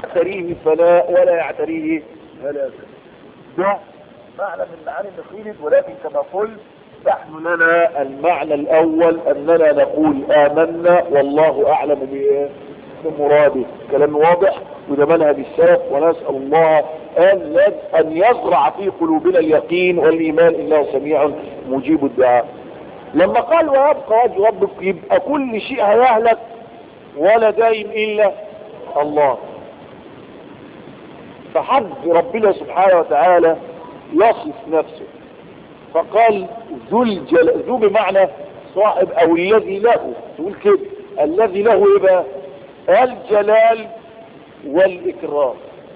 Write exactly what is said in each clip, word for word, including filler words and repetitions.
يعتريه فناء ولا يعتريه هلاك. ده معنى من معاني النخيل، ولكن كما قلت نحن لنا المعنى الأول أننا نقول آمنا والله أعلم بمراده. كلام واضح، وده منهج السلف، ونسأل الله أن يزرع في قلوبنا اليقين والإيمان إنه سميع مجيب الدعاء. لما قال ويبقى وجه ربك، يبقى كل شيء هيهلك ولا دايم إلا الله. فحب ربنا سبحانه وتعالى يصف نفسه فقال ذو الجلال، ذو بمعنى صاحب او الذي له، تقول كده الذي له ايه بقى؟ الجلال والاكرام.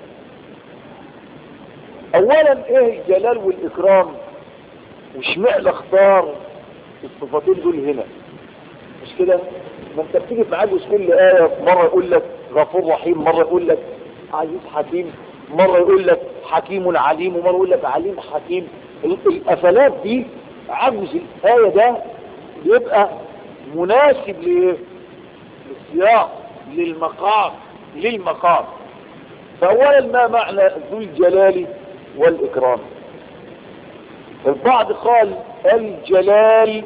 اولا ايه الجلال والاكرام؟ واشمعنى اختار الصفتين دول هنا؟ مش كده؟ ما انت بتيجي تعجز كل آية، مرة يقول لك غفور رحيم، مرة يقول لك عزيز حكيم، مرة يقول لك حكيم عليم، ومرة يقول لك عليم حكيم. القفلات دي عجز الآية ده يبقى مناسب للسياق، للمقام للمقام. فأولا ما معنى ذو الجلال والإكرام؟ البعض قال الجلال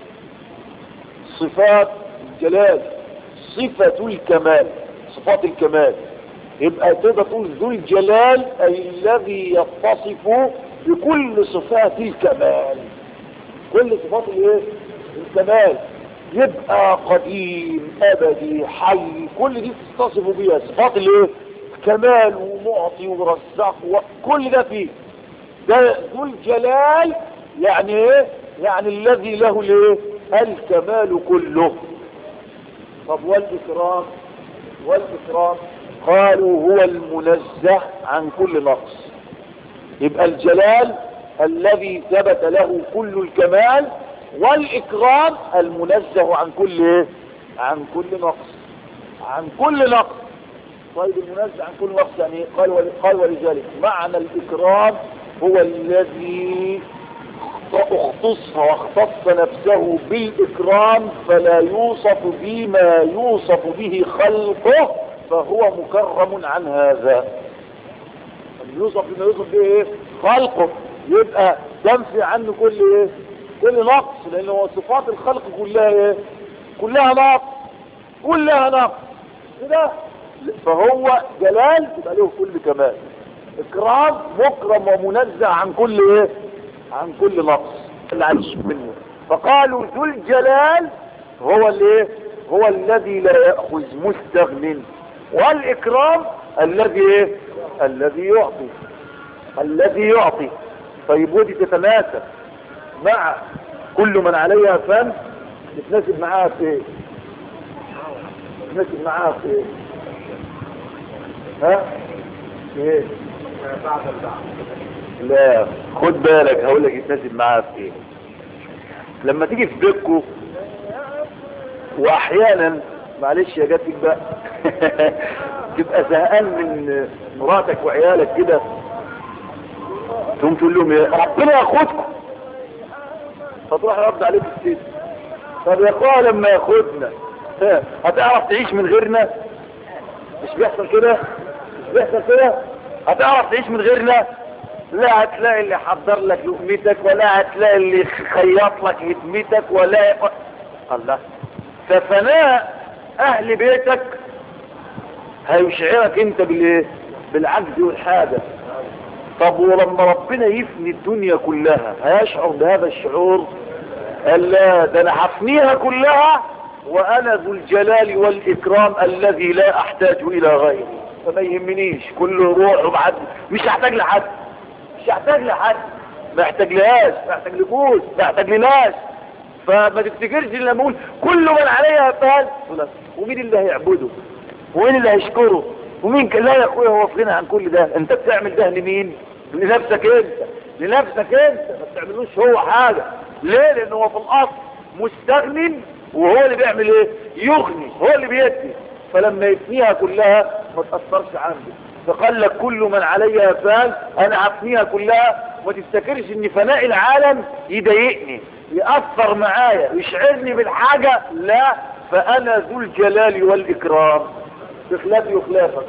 صفات الجلال صفة الكمال، صفات الكمال. يبقى تقدر تقول ذو الجلال أي الذي يتصف بكل صفات الكمال، كل صفات الايه؟ الكمال. يبقى قديم أبدي حي، كل دي تتصف بيها صفات الايه؟ كمال ومعطي ورزاق، وكل ده فيه. ده ذو الجلال يعني ايه؟ يعني الذي له الايه؟ الكمال كله. طب والإكرام؟ والإكرام قالوا هو المنزه عن كل نقص. يبقى الجلال الذي ثبت له كل الكمال، والإكرام المنزه عن كل ايه؟ عن كل نقص، عن كل نقص. طيب المنزه عن كل نقص يعني ايه؟ قال قال ولذلك معنى الإكرام هو الذي اختص واختص نفسه بالإكرام فلا يوصف بما يوصف به خلقه فهو مكرم عن هذا. يوصف بما يوصف به ايه؟ خلقه، يبقى تنفي عنه كل ايه؟ كل نقص، لانه صفات الخلق كلها ايه؟ كلها نقص، كلها نقص كده. فهو جلال يبقى له كل كمال، اكرام مكرم ومنزه عن كل ايه؟ عن كل نقص اللي عايش منه. فقالوا ذو الجلال هو الايه؟ هو الذي لا يأخذ مستغن، والاكرام الذي ايه؟ الذي يعطي، الذي يعطي. طيب ودي تتناسب مع كل من عليها فن، تتناسب معاها في ايه؟ تتناسب معاها في ايه؟ ها؟ في ايه؟ بعد البعض. لا خد بالك، هقول لك يتناسب معاها في ايه. لما تيجي في بيتكو واحيانا معلش يا جاتك بقى تبقى زهقان من مراتك وعيالك كده، تقوم تقول لهم يا ربنا ياخدكم، فتروح يرد عليك الست. طب يا اخويا لما ياخدنا هتعرف تعيش من غيرنا؟ مش بيحصل كده؟ مش بيحصل كده؟ هتعرف تعيش من غيرنا؟ لا هتلاقي اللي حضر لك لقمتك، ولا هتلاقي اللي خيط لك هدمتك، ولا الله. ففناء اهل بيتك هيشعرك انت بالايه؟ بالعجز والحاجة. طب ولما ربنا يفني الدنيا كلها هيشعر بهذا الشعور؟ قال لا، ده انا هفنيها كلها وانا ذو الجلال والاكرام الذي لا احتاج الى غيره، فما يهمنيش، كله روح وبعد مش هحتاج لحد، مش هحتاج لحد، ما احتاج لهاش، ما احتاج لجوز، ما احتاج لناس. فما تفتكرش ان لما اقول كل من عليها فان، ومين اللي هيعبده؟ ومين اللي هيشكره؟ ومين لا يا اخويا هو في غنى عن كل ده. انت بتعمل ده لمين؟ لنفسك انت، لنفسك انت، ما بتعملوش هو حاجة. ليه؟ لانه هو في الاصل مستغني، وهو اللي بيعمل ايه؟ يغني، هو اللي بيدي. فلما يفنيها كلها ما تأثرش عنده. فقال لك كل من عليها فان، انا هفنيها كلها. ما تفتكرش ان فناء العالم يضايقني، يأثر معايا، يشعرني بالحاجة. لا، فانا ذو الجلال والاكرام، بخلافي وخلافك.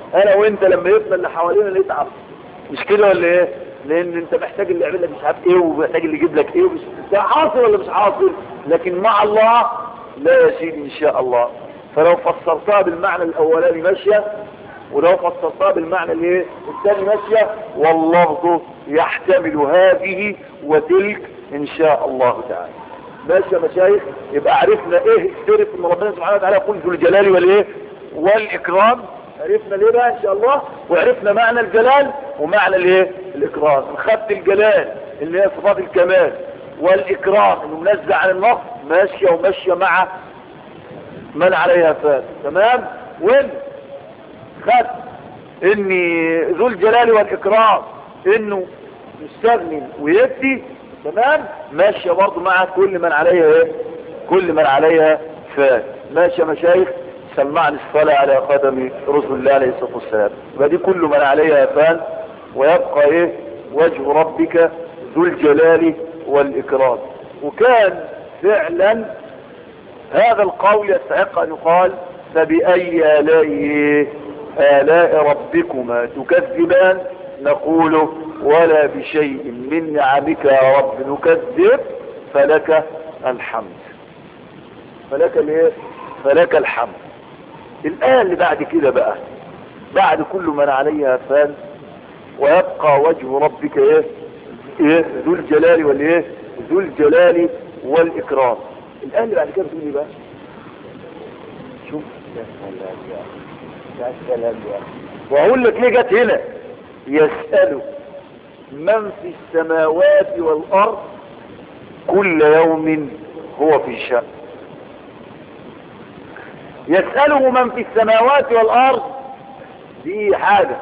انا وانت لما يبنى اللي حوالينا نتعب، مش كده ولا ايه؟ لان انت محتاج اللي يعمل لك مش عارف ايه، ومحتاج اللي يجيب لك ايه، ومش ده حاصل ولا مش حاصل. لكن مع الله لا يا سيدي ان شاء الله. فلو فسرتها بالمعنى الاولاني ماشيه، ولو فسرتها بالمعنى الايه الثاني ماشيه، واللفظ يحتمل هذه وتلك ان شاء الله تعالى. ماشي يا مشايخ؟ يبقى عرفنا ايه سيره ان ربنا سبحانه وتعالى يقول ذو الجلال والايه والاكرام. عرفنا ليه بقى ان شاء الله، وعرفنا معنى الجلال ومعنى الايه الاكرام. خدت الجلال اللي هي صفات الكمال، والاكرام انه منزه عن النقص، ماشيه وماشيه مع من عليها فات. تمام. وين خدت ان ذو الجلال والاكرام انه مستغني ويبدي، تمام، ماشيه برضه مع كل من عليها ايه كل من عليها فات. ماشي يا مشايخ؟ سمعني الصلاة على قدم رسول الله عليه الصلاة والسلام. يبقى دي كل من عليها فان، ويبقى ايه وجه ربك ذو الجلال والإكرام. وكان فعلا هذا القول يستحق أن يقال فبأي آلاء آلاء ربكما تكذبان، نقول ولا بشيء من نعمك يا رب نكذب، فلك الحمد. فلك الايه فلك الحمد. الآية اللي بعد كده بقى، بعد كل من عليها فان ويبقى وجه ربك ايه ايه ذو الجلال والايه ذو الجلال والإكرام. الآية اللي بعد كده بتقول ايه بقى؟ شوف يا سلام يا سلام يا واقول لك ليه جت هنا. يسأل من في السماوات والأرض كل يوم هو في شأن. يسأله من في السماوات والأرض دي حاجة،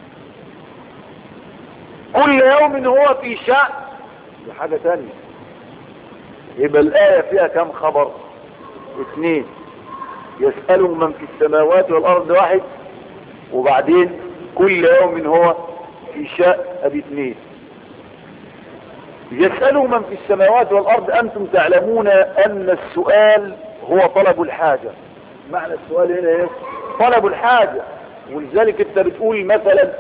كل يوم هو في شأن دي حاجة تانية. يبقى الآية فيها كم خبر؟ اثنين. يسأله من في السماوات والأرض واحد، وبعدين كل يوم هو في شأن ادي اثنين. يسأله من في السماوات والأرض. أنتم تعلمون أن السؤال هو طلب الحاجة. معنى السؤال هنا ايه؟ طلب الحاجة. ولذلك انت بتقول مثلا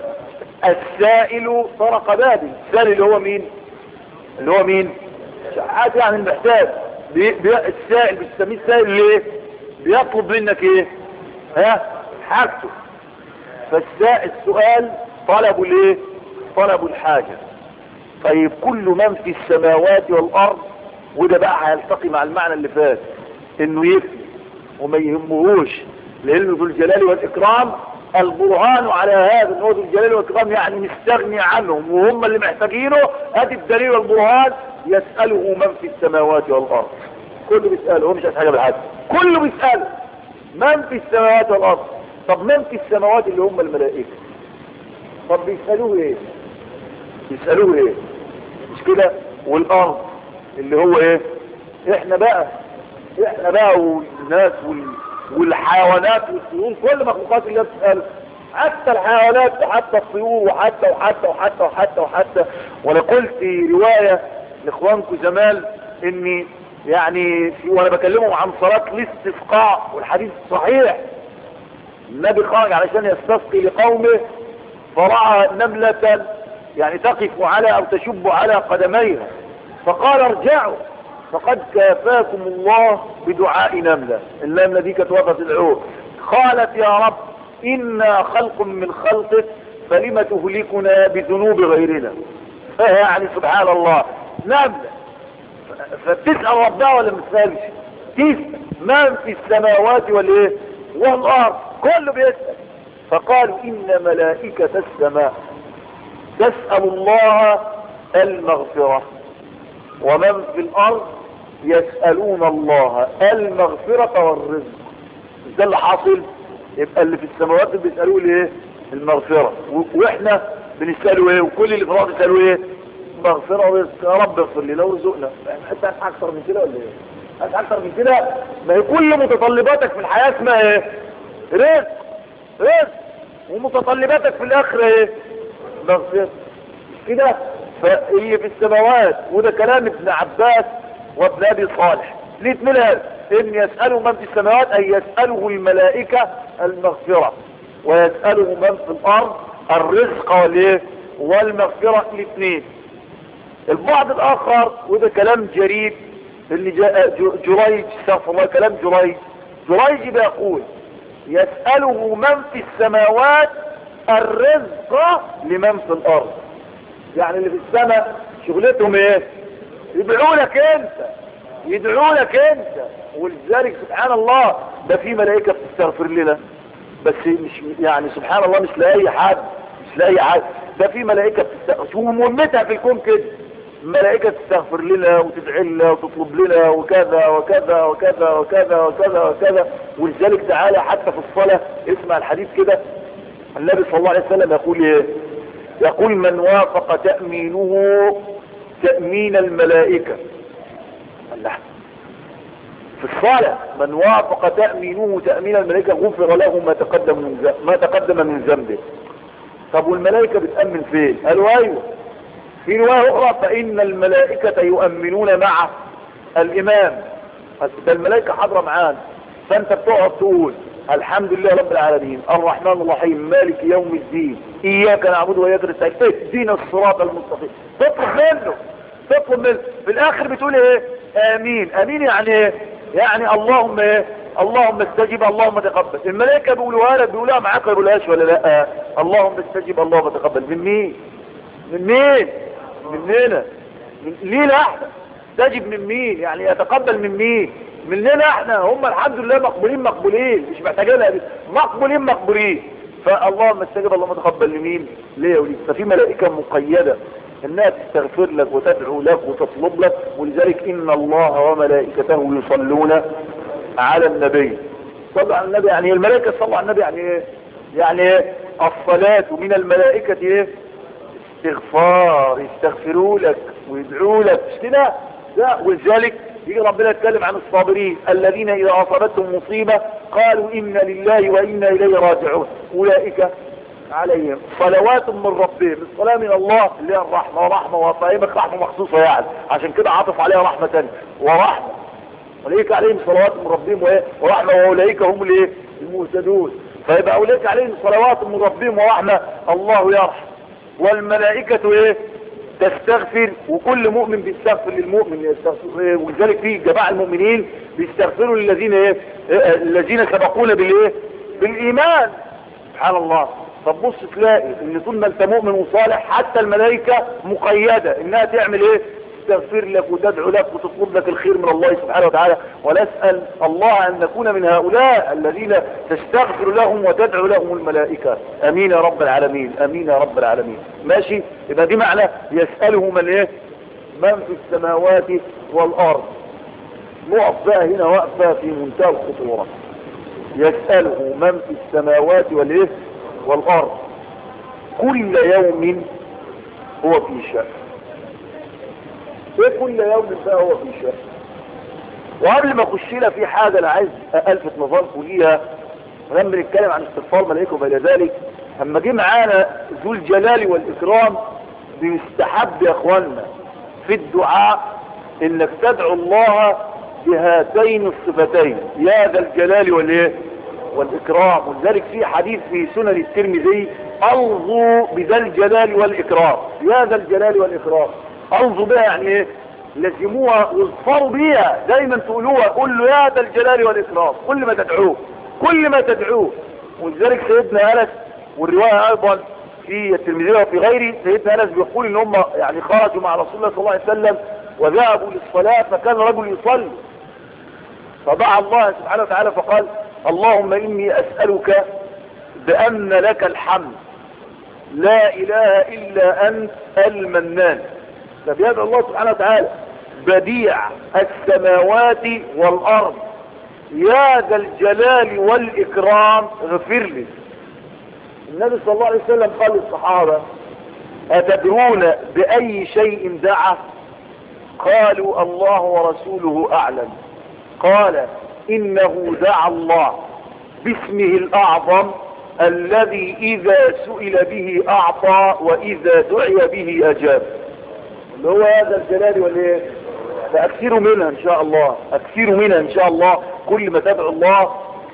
السائل طرق بابي. السائل اللي هو مين؟ اللي هو مين؟ شحات يعني المحتاج. بي بي السائل بتسميه السائل ليه؟ بيطلب منك ايه؟ ها؟ حاجته. فالسائل السؤال طلب الايه؟ طلب الحاجة. طيب كل من في السماوات والأرض، وده بقى هيلتقي مع المعنى اللي فات انه يفني وما يهمهوش لانه ذو الجلال والإكرام. البرهان على هذا انه ذو الجلال والإكرام يعني مستغني عنهم وهم اللي محتاجينه. ادي الدليل والبرهان. يسأله من في السماوات والأرض. كله بيسأله، هو مش عايز حاجة بالحاجة، كله بيسأله من في السماوات والأرض. طب من في السماوات اللي هم الملائكة، طب بيسألوه ايه؟ بيسألوه ايه؟ مش كده؟ والأرض اللي هو ايه؟ احنا بقى احنا بقى والناس وال... والحيوانات والطيور، كل مخلوقات اللي بتسأل، حتى الحيوانات وحتى الطيور وحتى وحتى وحتى وحتى وحتى. وانا قلت رواية لاخوانكم زمان اني يعني وانا بكلمهم عن صلاة الاستسقاء والحديث صحيح، النبي خرج علشان يستسقي لقومه فرأى نملة يعني تقف على او تشب على قدميها، فقال ارجعوا فقد كافاكم الله بدعاء نملة. النملة دي كانت وقفت العود، قالت يا رب إنا خلق من خلقك فلم تهلكنا بذنوب غيرنا. يعني سبحان الله، نملة فبتسأل ربها ولا ما تسألش؟ تسأل من في السماوات والايه والأرض، كله بيسأل. فقالوا إن ملائكة السماء تسأل الله المغفرة، ومن في الأرض يسألون الله المغفرة والرزق. ده اللي حاصل. يبقى اللي في السماوات بيسألوه ايه؟ المغفرة، واحنا بنسألوا ايه؟ وكل اللي في الأرض بيسألوا ايه؟ مغفرة ورزق. يا رب اغفر لي لو رزقنا. انت عايز اكتر من كده ولا ايه؟ عايز اكتر من كده؟ ما هي كل متطلباتك في الحياة اسمها ايه؟ رزق رزق. ومتطلباتك في الآخرة ايه؟ مغفرة. كده فاللي في السماوات، وده كلام ابن عباس وابن ابي صالح الاثنين، ان يسأله من في السماوات اي يسأله الملائكة المغفرة، ويسأله من في الارض الرزق والايه والمغفرة الاثنين. البعض الاخر وده كلام جريد اللي جاء جريج استغفر الله كلام جريج جريج بيقول يسأله من في السماوات الرزق لمن في الارض. يعني اللي في السماء شغلتهم ايه؟ يدعوا لك انت يدعوا لك انت. ولذلك سبحان الله ده في ملائكة بتستغفر لنا بس مش يعني سبحان الله مش لأي حد مش لأي حد. ده في ملائكة بتستغفر شو مهمتها في الكون كده. ملائكة تستغفر لنا وتدعي لنا وتطلب لنا وكذا وكذا وكذا وكذا وكذا وكذا. ولذلك تعالى حتى في الصلاة اسمع الحديث كده النبي صلى الله عليه وسلم يقول ايه؟ يقول من وافق تأمينه تأمين الملائكة. الله في الصلاة من وافق تأمينه تأمين الملائكة غفر له ما تقدم من ما تقدم من ذنبه. طب والملائكة بتأمن فين؟ قالوا ايوه في رواية اخرى فإن الملائكة يؤمنون مع الامام. ده الملائكة حاضرة معانا فانت بتقعد تقول الحمد لله رب العالمين الرحمن الرحيم مالك يوم الدين اياك نعبد واياك نستعين اهدنا الصراط المستقيم. تطلب منه تطلب منه في الاخر بتقول ايه؟ امين. امين يعني ايه؟ يعني اللهم ايه؟ اللهم استجب اللهم تقبل. الملائكة بيقولوها لك بيقولوها معاك ما بيقولوهاش ولا لا؟ اللهم استجب اللهم تقبل. من مين؟ من مين؟ مننا. من لينا احنا. استجب من مين؟ يعني يتقبل من مين؟ مننا احنا. هم الحمد لله مقبولين مقبولين مش محتاجينها دي مقبولين مقبولين. فاللهم استجب اللهم تقبل لمين؟ ليه يا وليد؟ ففي ملائكة مقيدة انها تستغفر لك وتدعو لك وتطلب لك. ولذلك ان الله وملائكته يصلون على النبي. صلوا على النبي يعني الملائكة صلوا على النبي يعني ايه؟ يعني ايه؟ الصلاة من الملائكة ايه؟ استغفار يستغفروا لك ويدعوا لك مش كده؟ لا. ولذلك يجي ربنا يتكلم عن الصابرين الذين اذا اصابتهم مصيبة قالوا انا لله وانا اليه راجعون اولئك عليهم صلوات من ربهم. الصلاة من الله اللي هي الرحمة ورحمة وطائمة رحمة مخصوصة يعني عشان كده عاطف عليها رحمة تانية ورحمة. اولئك عليهم صلوات من ربهم ورحمة واولئك هم الايه المهتدون. فيبقى اولئك عليهم صلوات من ربهم ورحمة الله يرحم. والملائكة ايه؟ تستغفر. وكل مؤمن بيستغفر للمؤمن يستغفر. ولذلك في جماعة المؤمنين بيستغفروا للذين ايه؟ الذين سبقونا بالايه؟ بالايمان. سبحان الله. طب بص تلاقي ان طول ما انت مؤمن وصالح حتى الملائكة مقيدة انها تعمل ايه؟ تستغفر لك وتدعو لك وتطلب لك الخير من الله سبحانه وتعالى. ونسأل الله ان نكون من هؤلاء الذين تستغفر لهم وتدعو لهم الملائكة. امين يا رب العالمين امين يا رب العالمين. ماشي. يبقى دي معنى يسأله من ايه؟ من في السماوات والارض. نقف بقى هنا وقفة في منتهى الخطورة. يسأله من في السماوات والايه والارض كل يوم هو في شأن. ايه كل يوم بقى هو في شأن؟ وقبل ما اخش لها في حاجة انا عايز الفت نظركم ليها لما نتكلم عن استغفار ملائكة وبين ذلك. اما جه معانا ذو الجلال والاكرام بيستحب يا اخوانا في الدعاء انك تدعو الله بهاتين الصفتين يا ذا الجلال والايه والاكرام. ولذلك في حديث في سنن الترمذي الظوا بذا الجلال والاكرام. يا ذا الجلال والاكرام الظوا بها يعني ايه؟ لزموها واظفروا بيها دايما تقولوها. قول له يا ذا الجلال والاكرام كل ما تدعوه كل ما تدعوه. ولذلك سيدنا انس والروايه ايضا في الترمذي وفي غيره سيدنا انس بيقول ان هم يعني خرجوا مع رسول الله صلى الله عليه وسلم وذهبوا للصلاه فكان رجل يصلي فدعا الله سبحانه وتعالى فقال اللهم اني اسالك بان لك الحمد لا اله الا انت المنان. فبيدعو الله سبحانه وتعالى بديع السماوات والارض يا ذا الجلال والاكرام اغفر لي. النبي صلى الله عليه وسلم قال للصحابة اتدرون باي شيء دعا؟ قالوا الله ورسوله اعلم. قال انه دعا الله باسمه الاعظم الذي اذا سئل به اعطى واذا دعي به اجاب. اللي هو هذا الجلال والايه؟ فاكثروا منها ان شاء الله اكثروا منها ان شاء الله. كل ما تدعو الله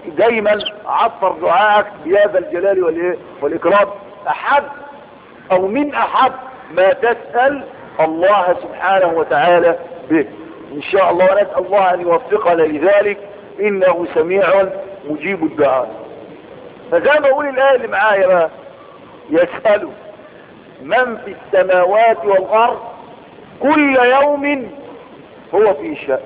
دايما عطر دعائك بهذا الجلال والايه والاكرام. احب او من احب ما تسأل الله سبحانه وتعالى به ان شاء الله، ونسأل الله ان يوفقنا لذلك انه سميع مجيب الدعاء. فزي ما اقول الايه اللي معايا بقى، يسأل من في السماوات والارض كل يوم هو في شأن.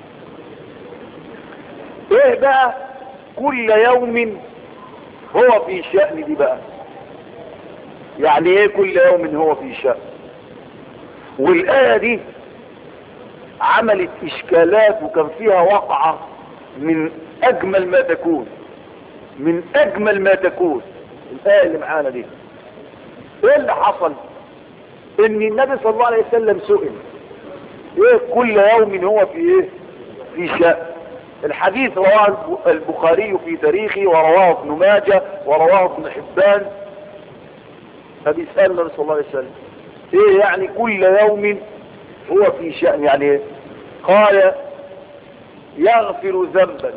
ايه بقى كل يوم هو في شأن دي بقى؟ يعني ايه كل يوم هو في شأن؟ والآية دي عملت اشكالات وكان فيها وقعة من اجمل ما تكون، من اجمل ما تكون. الآية اللي معانا دي ايه اللي حصل؟ ان النبي صلى الله عليه وسلم سئل ايه كل يوم هو في ايه في شأن. الحديث رواه البخاري في تاريخه، ورواه ابن ماجه، ورواه ابن حبان. فبيسأل النبي صلى الله عليه وسلم ايه يعني كل يوم هو في شأن، يعني ايه؟ قال يغفر ذنبا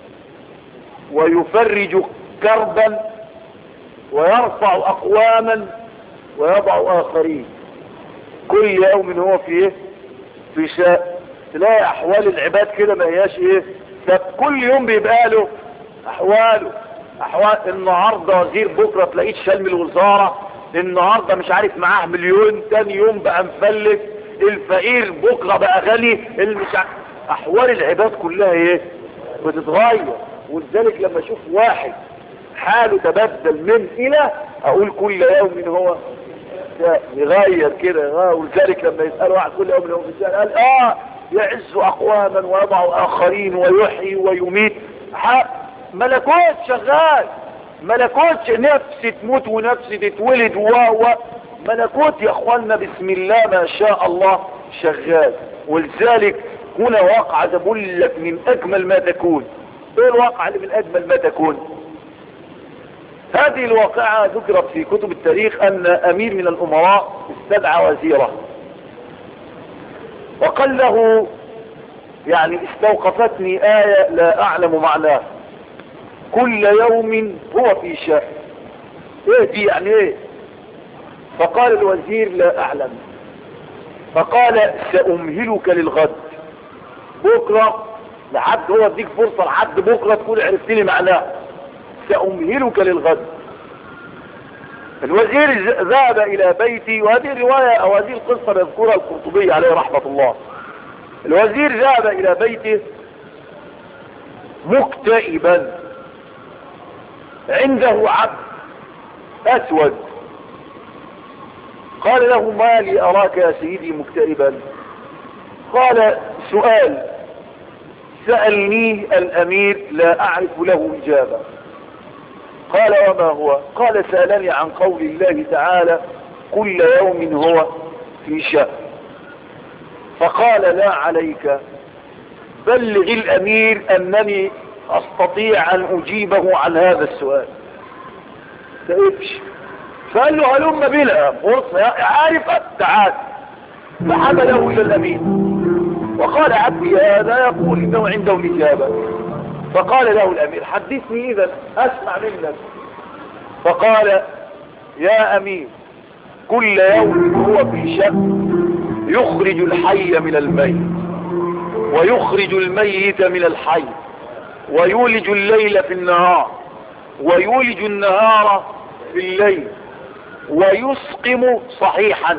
ويفرج كربا ويرفع اقواما ويضع اخرين. كل يوم هو في ايه في شأن. تلاقي احوال العباد كده ما هياش ايه، كل يوم بيبقى له احواله. احوال النهارده وزير، بكره تلاقيه شال من الوزاره، النهارده مش عارف معاه مليون، تاني يوم بقى مفلس، الفقير بكره بقى غني، المش ع... احوال العباد كلها ايه بتتغير. ولذلك لما اشوف واحد حاله تبدل من الى، اقول كل يوم هو يغير كده. ولذلك لما يسأل واحد كل يوم هو في قال اه يعز اقواما ويضع اخرين ويحيي ويميت. ملكوت شغال، ملكوت نفس تموت ونفس تتولد، و ملكوت يا اخوانا بسم الله ما شاء الله شغال. ولذلك هنا واقع بقول لك من اجمل ما تكون. ايه الواقع اللي من اجمل ما تكون؟ هذه الواقعة ذكرت في كتب التاريخ ان امير من الامراء استدعى وزيره وقال له يعني استوقفتني آية لا اعلم معناها، كل يوم هو في شأن. ايه دي يعني ايه؟ فقال الوزير لا اعلم. فقال سأمهلك للغد، بكرة لحد، هو اديك فرصة لحد بكرة تكون عرفت لي معناه، سأمهلك للغد. الوزير ذهب الى بيتي، وهذه الرواية او هذه القصة يذكرها القرطبي عليه رحمة الله. الوزير ذهب الى بيته مكتئبا، عنده عبد اسود. قال له ما لي اراك يا سيدي مكتئبا؟ قال سؤال سألني الامير لا اعرف له اجابة. قال وما هو؟ قال سألني عن قول الله تعالى كل يوم هو في شأن. فقال لا عليك، بلغ الامير انني استطيع ان اجيبه عن هذا السؤال. تقفش. فقال له هلم بلا فرصة عارف تعال. فحمله الى الامير وقال عبدي هذا يقول انه عنده الاجابة. فقال له الامير حدثني اذا اسمع منك. فقال يا امير كل يوم هو في شأن، يخرج الحي من الميت ويخرج الميت من الحي، ويولج الليل في النهار ويولج النهار في الليل، ويسقم صحيحا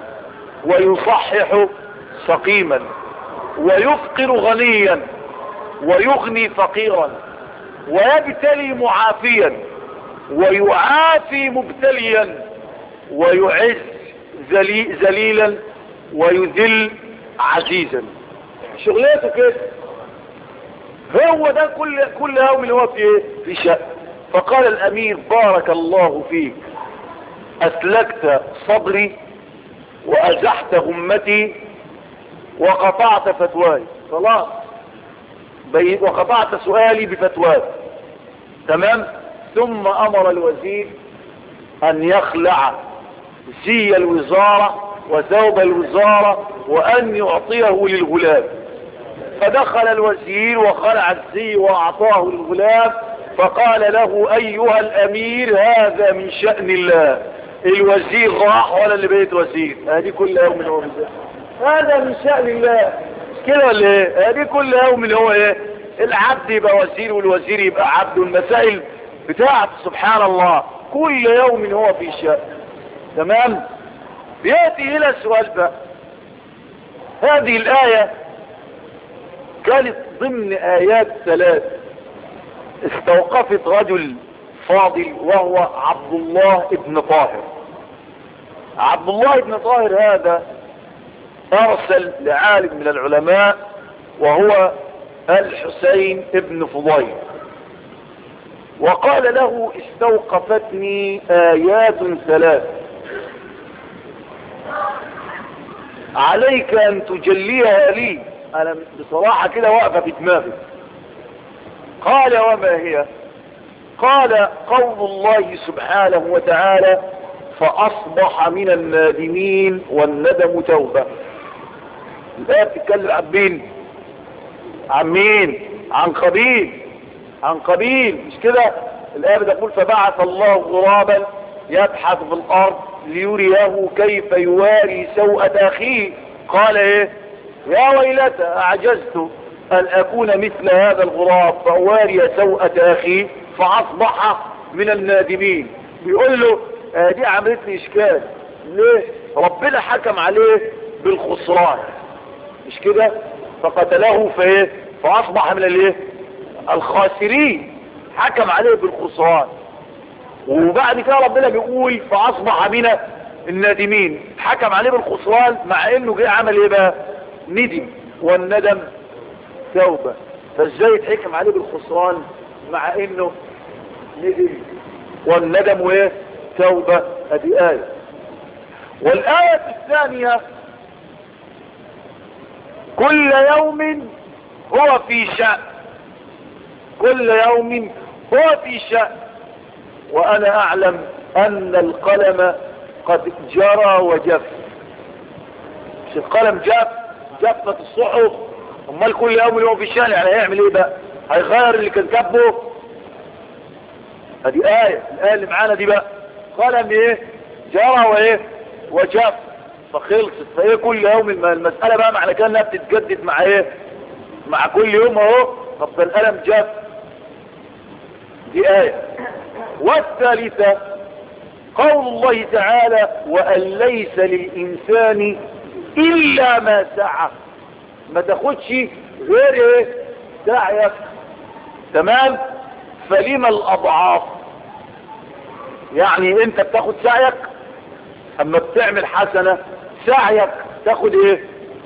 ويصحح سقيما، ويفقر غنيا ويغني فقيرا، ويبتلي معافيا ويعافي مبتليا، ويعز ذلي ذليلا ويذل عزيزا. شغلته كده. هو ده كل كل يوم اللي هو في ايه في شأن. فقال الامير بارك الله فيك، اسلكت صدري وازحت همتي وقطعت فتواي. خلاص وقطعت سؤالي بفتواي. تمام. ثم امر الوزير ان يخلع زي الوزارة وثوب الوزارة وان يعطيه للغلام. فدخل الوزير وخلع الزي واعطاه للغلام فقال له ايها الامير هذا من شأن الله. الوزير راح ولا اللي بيت وزير؟ هذه كل يوم هو بزي. هذا من شأن الله. مش كده ولا ايه؟ هذه كل يوم هو ايه؟ العبد يبقى وزير والوزير يبقى عبد، والمسائل بتاعت سبحان الله كل يوم هو في شأن. تمام. بيأتي الى السؤال بقى، هذه الآية كانت ضمن آيات ثلاث استوقفت رجل فاضل وهو عبد الله ابن طاهر. عبد الله ابن طاهر هذا أرسل لعالم من العلماء وهو الحسين ابن فضيل، وقال له استوقفتني آيات ثلاث عليك أن تجليها لي، أنا بصراحة كده واقفة في دماغي. قال وما هي؟ قال قول الله سبحانه وتعالى فأصبح من النادمين والندم توبة. الآية بتتكلم عن مين؟ عن مين؟ عن قبيل، عن قبيل، مش كده؟ الآية بتقول فبعث الله غرابا يبحث في الأرض ليريه كيف يواري سوءة أخيه. قال ايه؟ يا ويلتى أعجزت أن أكون مثل هذا الغراب فأواري سوءة أخي فأصبح من النادمين. بيقول له آه دي عملت لي إشكال. ليه؟ ربنا حكم عليه بالخسران، مش كده؟ فقتله فايه؟ فأصبح من الايه؟ الخاسرين. حكم عليه بالخسران، وبعد كده ربنا بيقول فأصبح من النادمين. حكم عليه بالخسران مع انه جه عمل ايه بقى؟ ندم، والندم توبة. فازاي يتحكم عليه بالخسران مع انه ندم والندم وايه؟ توبة. هذه آية. والآية الثانية كل يوم هو في شأن، كل يوم هو في شأن، وأنا أعلم أن القلم قد جرى وجف. مش القلم جف، جفت الصحف. امال كل يوم اللي هو في الشارع يعني هيعمل ايه بقى؟ هيغير اللي كان كاتبه؟ هذه آية. الآية اللي معانا دي بقى قلم ايه؟ جرى وايه؟ وجف. فخلصت. فايه كل يوم المسألة بقى معنى كده انها بتتجدد مع ايه؟ مع كل يوم اهو. طب ده القلم جف. دي آية. والثالثة قول الله تعالى وأن ليس للإنسان إلا ما سعى. ما تاخدش غير ايه؟ سعيك. تمام. فلما الأضعاف؟ يعني انت بتاخد سعيك اما بتعمل حسنة، سعيك تاخد ايه؟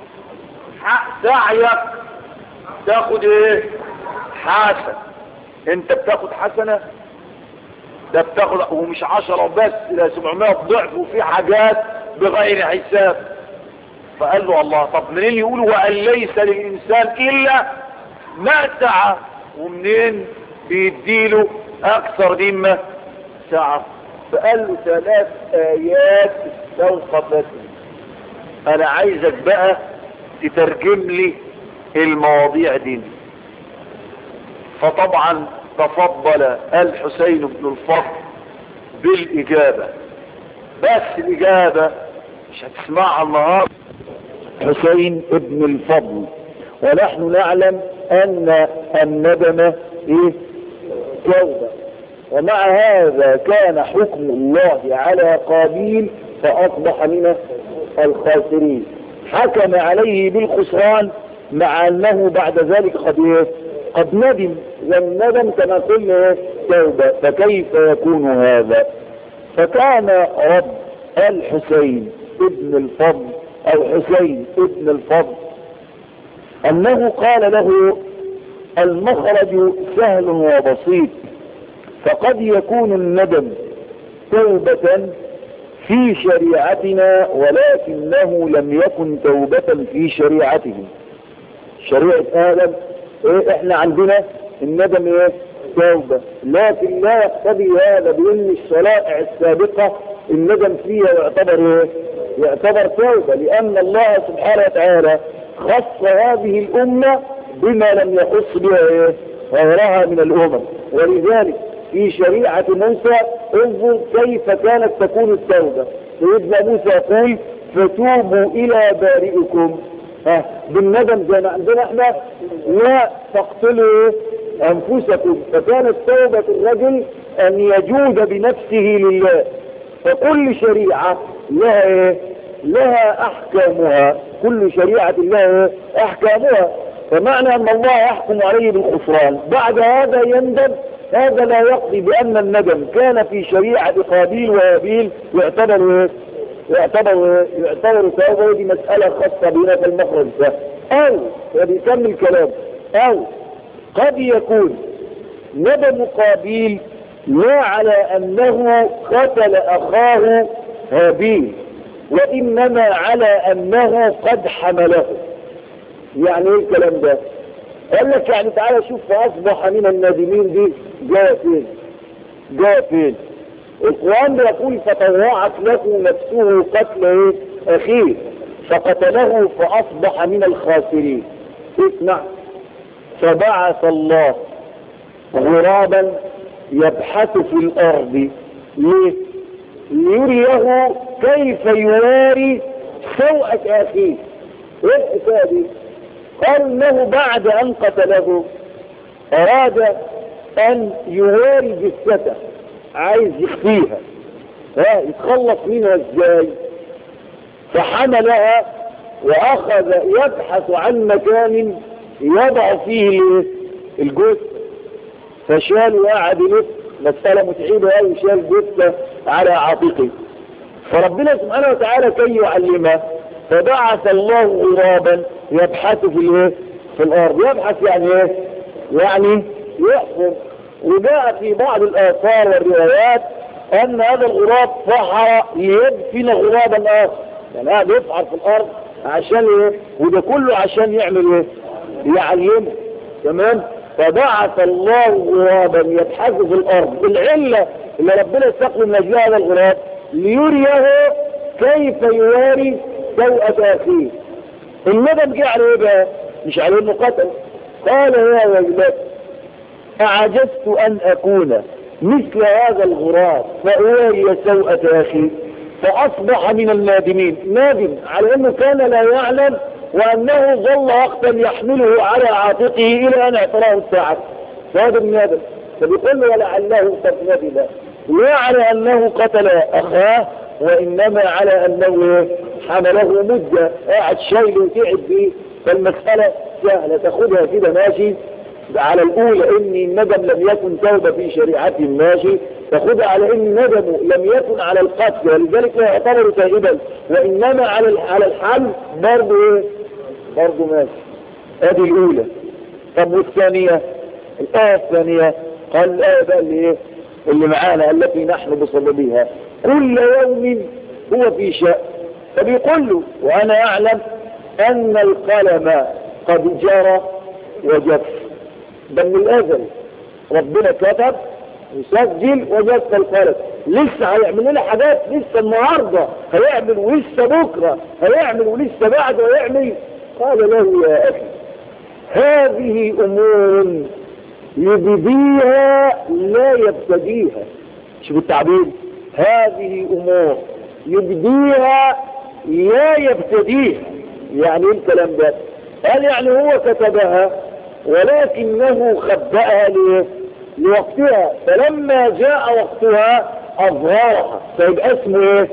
سعيك تاخد ايه؟ حسن. انت بتاخد حسنة، ده بتاخد ومش عشرة بس، ده سبعمائة ضعف، وفي حاجات بغير حساب. فقال له الله طب منين يقولوا وأن ليس للإنسان إلا ما سعى، ومنين بيديله أكثر مما سعى؟ فقال له ثلاث آيات استوقفتني. أنا عايزك بقى تترجم لي المواضيع دي. فطبعا تفضل الحسين بن الفضل بالإجابة، بس الإجابة مش هتسمعها النهارده. حسين بن الفضل، ونحن نعلم أن الندم إيه؟ توبة. ومع هذا كان حكم الله على قابيل فأصبح من الخاسرين. حكم عليه بالخسران مع أنه بعد ذلك قد إيه؟ قد ندم، والندم كما قلنا توبة. فكيف يكون هذا؟ فكان رب الحسين ابن الفضل او حسين ابن الفضل انه قال له المخرج سهل وبسيط، فقد يكون الندم توبة في شريعتنا ولكنه لم يكن توبة في شريعته. شريعة آدم إيه؟ احنا عندنا الندم ايه؟ توبة، لكن لا يقتضي هذا بأن الشرائع السابقة الندم فيها يعتبر ايه؟ يعتبر توبة، لأن الله سبحانه وتعالى خص هذه الأمة بما لم يخص بها ايه؟ غيرها من الأمم. ولذلك في شريعة موسى انظر كيف كانت تكون التوبة. سيدنا موسى يقول فتوبوا إلى بارئكم ها بالندم زي ما عندنا احنا لا تقتلوا أنفسكم. فكانت توبة الرجل أن يجود بنفسه لله. فكل شريعة لها ايه؟ لها أحكامها. كل شريعة لها أحكامها. فمعنى أن الله يحكم عليه بالخسران بعد هذا يندم، هذا لا يقضي بأن الندم كان في شريعة قابيل وهابيل يعتبر يعتبر يعتبر توبة. دي مسألة خاصة بنا في المخرج ده. أو وبيكمل الكلام أو قد يكون ندم قابيل لا على أنه قتل أخاه هابيل، وإنما على أنه قد حمله. يعني ايه الكلام ده؟ قال لك يعني تعالى شوف فأصبح من النادمين دي جاء فين جاء فين القرآن يقول فطوعت له نفسه قتل ايه أخيه فقتله فأصبح من الخاسرين. اسمع، فبعث الله غرابا يبحث في الأرض ليه؟ ليريه كيف يواري سوءة أخيه. ايه الحكاية دي؟ قال انه بعد ان قتله اراد ان يواري جثته، عايز يخفيها، ها يتخلص منها ازاي؟ فحملها واخذ يبحث عن مكان يضع فيه الجثة، فشال وقعد يلف. مسألة متعبة قوي، شال جثة على عاتقه. فربنا سبحانه وتعالى كي يعلمه فبعث الله غرابا يبحث في الايه في الارض. يبحث يعني ايه؟ يعني يحفر. وجاء في بعض الاثار والروايات ان هذا الغراب فحر ليدفن غرابا اخر، يعني قاعد يفحر في الارض عشان ايه؟ وده كله عشان يعمل ايه؟ يعلمه. تمام. فبعث الله غرابا يبحث في الارض. العله اللي ربنا استقل من اجلها هذا الغراب ليريه كيف يواري سوءة أخيه. الندم جه على ايه بقى؟ مش على انه قتل. قال يا ويلتي أعجزت أن أكون مثل هذا الغراب فأواري سوءة أخي فأصبح من النادمين. نادم على أنه كان لا يعلم وأنه ظل وقتا يحمله على عاتقه إلى أن اعتراه الساعة. فهذا النادم. فبيقول له ولعله قد ندم لا على أنه قتل أخاه وإنما على أنه حمله مدة قاعد شايله وتعب به. فالمسألة سهلة تاخدها كده ماشي على الأولى إن الندم لم يكن توبة في شريعة ماشي، تاخدها على إن الندم لم يكن على القتل ولذلك لا يعتبر تائبا وإنما على على الحمل برضه إيه؟ برضه ماشي. هذه الأولى. طب والثانية؟ الآية الثانية قال الآية بقى اللي إيه؟ اللي معانا التي نحن بصددها كل يوم هو في شأن. فبيقول له وأنا أعلم أن القلم قد جرى وجف. ده من الأزل ربنا كتب وسجل وجف القلم. لسه هيعمل لنا حاجات، لسه النهارده هيعمل ولسه بكره هيعمل ولسه بعده هيعمل. قال له يا أخي هذه أمور يبديها لا يبتديها. شوف التعبير، هذه أمور يبديها لا يبتديها. يعني ايه الكلام ده؟ قال يعني هو كتبها ولكنه خبأها لوقتها، فلما جاء وقتها أظهرها. فيبقى اسمه ايه؟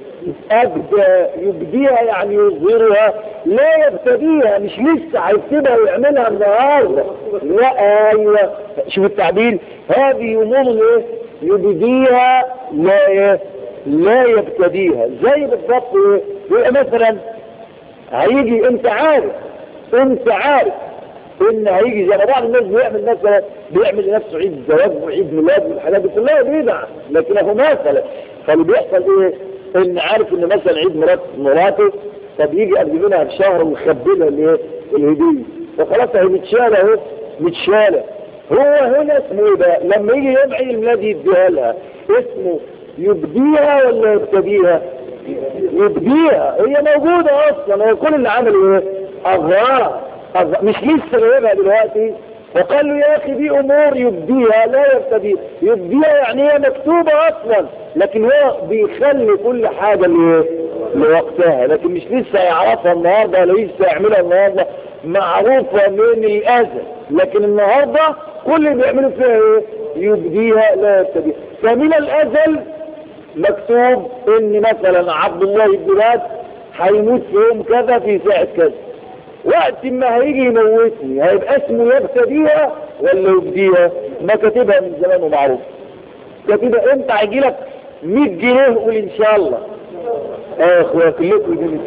أبدى. يبديها يعني يظهرها لا يبتديها، مش لسه هيكتبها ويعملها النهارده. لا ايوه شوف التعبير، هذه أمور ايه؟ يبديها لا ايه؟ لا يبتديها. زي بالضبط ايه؟ يبقى مثلا هيجي انت عارف انت عارف ان هيجي زي ما بعض الناس بيعمل مثلا بيعمل لنفسه عيد زواج وعيد ميلاد والحاجات دي كلها بدع، لكن هو مثلا فاللي بيحصل ايه؟ ان عارف ان مثلا عيد ميلاد مراته فبيجي قبل منها بشهر ويخبلها الايه؟ الهديه. فخلاص هي متشاله اهو متشاله. هو هنا اسمه ايه بقى؟ لما يجي يوم عيد الميلاد يديها لها اسمه يبديها ولا يبتديها؟ يبديها. هي موجودة اصلا، هو كل اللي عمله ايه؟ اظهرها. مش لسه جايبها دلوقتي، وقال له يا اخي دي امور يبديها لا يبتديها. يبديها يعني هي مكتوبة اصلا، لكن هو بيخلي كل حاجة لوقتها، لكن مش لسه يعرفها النهاردة ولا لسه يعملها النهاردة، معروفة من الازل. لكن النهاردة كل اللي بيعملوا فيها ايه؟ يبديها لا يبتديها. فمن الازل مكتوب ان مثلا عبد الله بن بلاد هيموت في يوم كذا في ساعة كذا. وقت ما هيجي يموتني هيبقى اسمه يبتديها ولا يبديها؟ ما كاتبها من زمان ومعروف. كاتبها امتى هيجي لك مية جنيه قول ان شاء الله. اه اخويا كلكم دي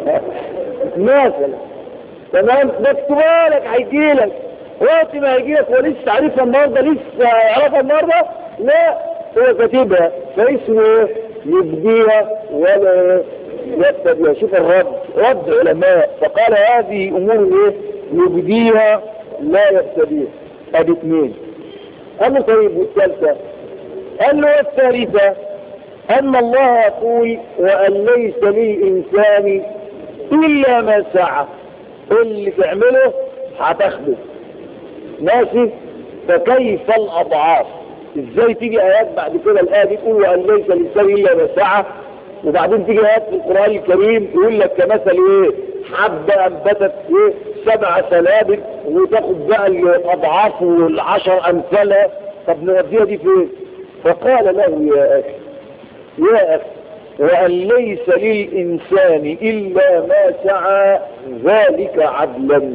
مثلا تمام مكتوبه لك هيجي لك. وقت ما هيجي لك ولسه عارفها النهارده لسه يعرفها النهارده؟ لا، هو كاتبها فاسمه ايه؟ يبديها ولا يبتديها. شوف الرد، رد علماء فقال هذه امور ايه؟ يبديها لا يبتديها. ادي اثنين. قال له طيب والثالثه؟ قال له الثالثه ان الله يقول وان ليس للانسان الا ما سعى. اللي تعمله هتاخده ماشي. فكيف الاضعاف؟ ازاي تيجي ايات بعد كده الايه دي تقول وان ليس للانسان الا ما سعى، وبعدين تيجي ايات في القران الكريم يقول لك كمثل ايه؟ حبه انبتت ايه؟ سبع سنابل، وتاخد بقى الاضعاف والعشر امثالها. طب نوديها دي فين؟ فقال له يا اخي يا اخي وان ليس للانسان الا ما سعى ذلك عدلا،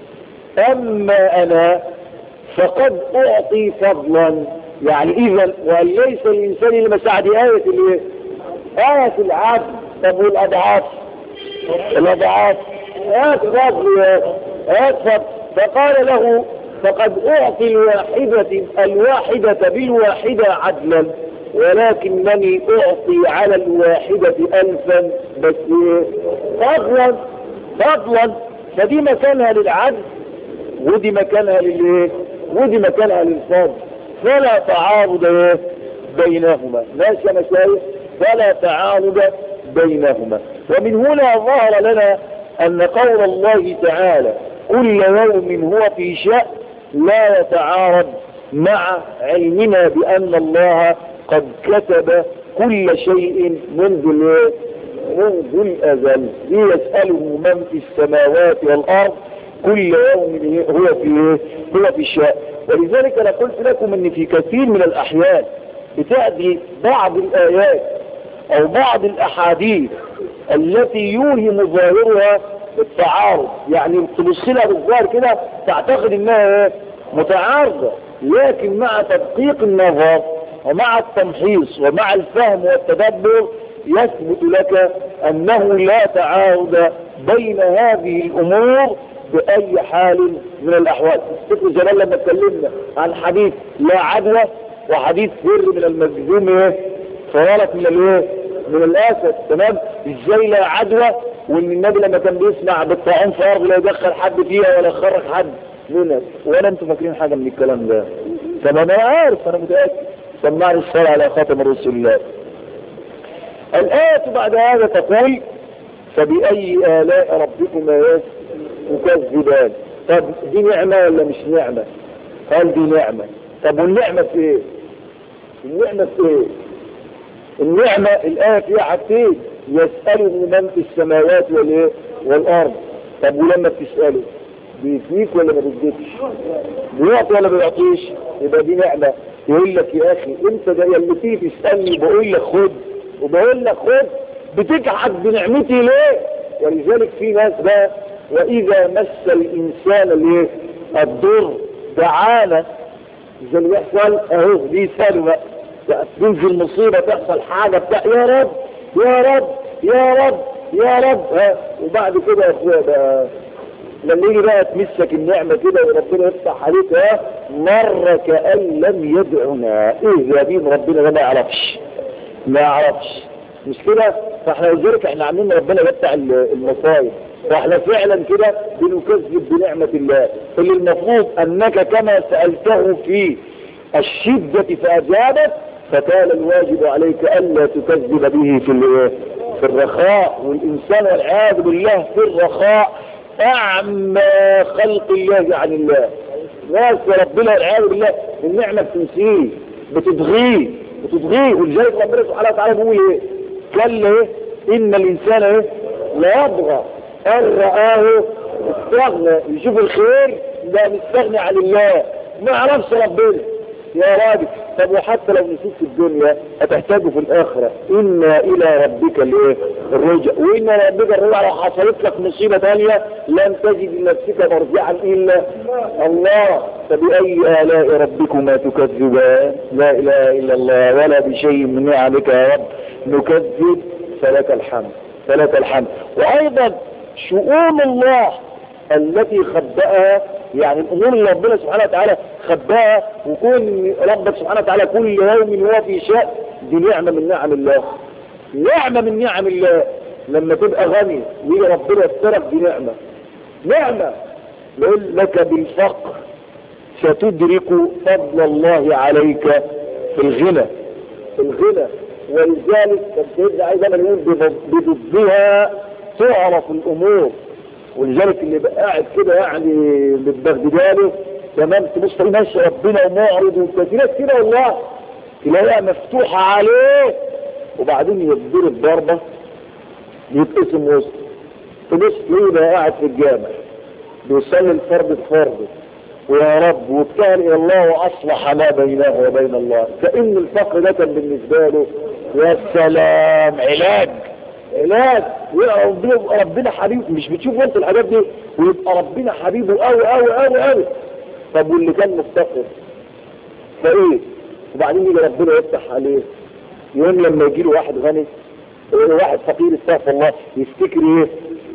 اما انا فقد اعطي فضلا. يعني اذا وان ليس للانسان الا ما سعى دي ايه الايه؟ آية العدل. طب والاضعاف؟ الاضعاف آية فضل آية فضل. فقال له فقد اعطي الواحدة الواحدة بالواحدة عدلا، ولكنني اعطي على الواحدة الفا بس فضلا فضلا. فدي مكانها للعدل ودي مكانها للايه؟ ودي مكانها للفضل، فلا تعارض بينهما. ماشي يا مشايخ؟ فلا تعارض بينهما. ومن هنا ظهر لنا ان قول الله تعالى كل يوم هو في شأن لا يتعارض مع علمنا بان الله قد كتب كل شيء منذ منذ الازل. يسأله من في السماوات والارض كل يوم هو في هو في شأن. ولذلك انا قلت لكم ان في كثير من الاحيان بتأتي بعض الايات او بعض الاحاديث التي يوهم ظاهرها التعارض، يعني تبص لها بالظاهر كده تعتقد انها متعارضة، لكن مع تدقيق النظر ومع التمحيص ومع الفهم والتدبر يثبت لك انه لا تعارض بين هذه الامور بأي حال من الأحوال. تذكروا زمان لما اتكلمنا عن حديث لا عدوى وحديث فر من المجذوم ايه؟ فرالك من الايه؟ من الاسد. تمام؟ ازاي لا عدوى وان النبي لما كان بيسمع بالطاعون في ارض لا يدخل حد فيها ولا يخرج حد منها، ولا انتم فاكرين حاجه من الكلام ده؟ تمام؟ انا عارف، انا متاكد. سمعني الصلاه على خاتم رسول الله. الآية بعد هذا تقول فبأي آلاء ربكما تكذبان. طب دي نعمة ولا مش نعمة؟ قال دي نعمة. طب والنعمة في ايه؟ النعمة في ايه؟ النعمة الآية فيها حاجتين، يسأله من في السماوات والايه؟ والأرض. طب ولما بتسأله بيفيك ولا ما بيديكش؟ بيعطي ولا بيعطيش؟ يبقى دي نعمة. يقول لك يا أخي انت ده اللي تيجي تسألني بقول لك خد وبقول لك خد، بتجحد بنعمتي ليه؟ ولذلك في ناس بقى وإذا مس الإنسان الايه؟ الضر دعانا. زي اللي بيحصل اهو دي سلوى، تنزل مصيبة تحصل حاجة بتاع يا رب يا رب يا رب يا رب ها. وبعد كده يا اخويا بقى لما يجي بقى تمسك النعمة كده وربنا يفتح عليك ها مرة كأن لم يدعنا. ايه يا دين ربنا ده ما يعرفش ما يعرفش مش كده؟ فاحنا لذلك احنا عاملين ربنا يفتح المصايب، واحنا فعلا كده بنكذب بنعمة الله اللي المفروض انك كما سألته في الشدة فأجابت، فكان الواجب عليك ألا تكذب به في في الرخاء. والإنسان والعياذ بالله في الرخاء أعمى خلق الله عن الله. ناس ربنا والعياذ بالله النعمة بتنسيه بتضغيه بتضغيه ولذلك ربنا سبحانه وتعالى بيقول ايه؟ كلا ايه؟ ان الانسان ايه؟ لا يطغى ان رآه استغنى يشوف الخير ده مستغني عن الله ما يعرفش ربنا يا راجل. طب وحتى لو نسيت في الدنيا هتحتاجه في الاخره. انا الى ربك الايه؟ الرجع. وان ربك الرجع لو حصلت لك مصيبه ثانيه لن تجد لنفسك مرجعا الا الله. فباي الاء ربكما تكذبان؟ لا اله الا الله ولا بشيء من نعمك يا رب نكذب فلك الحمد فلك الحمد. وايضا شؤون الله التي خبأها يعني الامور اللي ربنا سبحانه وتعالى خباها وكون ربك سبحانه وتعالى كل يوم هو في شأن دي نعمة من نعم الله نعمة من نعم الله. لما تبقى غني ويجي ربنا يسترك دي نعمة نعمة. يقول لك بالفقر ستدرك فضل الله عليك في الغنى في الغنى. ولذلك سيدنا عايز انا يقول بضدها تعرف الامور. ولذلك اللي بقى قاعد كده يعني متبغداله تمام تبص تلاقي ماشي ربنا ومعرض وكثيرات كده والله تلاقيها مفتوحه عليه وبعدين يضرب ضربه يتقسم وسط. تبص تلاقيه بقى قاعد في الجامع بيصلي الفرض بفرضه ويا رب وابتهل الى الله واصلح ما بينه وبين الله. كأن الفقر ده كان بالنسبه له يا سلام علاج علاج. ويبقى ربنا حبيبه. مش بتشوف انت الحاجات دي ويبقى ربنا حبيبه قوي قوي قوي قوي. طب واللي كان مفتقر فايه؟ وبعدين يجي ربنا يفتح عليه يوم لما يجي له واحد غني يقول له واحد فقير استغفر الله يفتكر ايه؟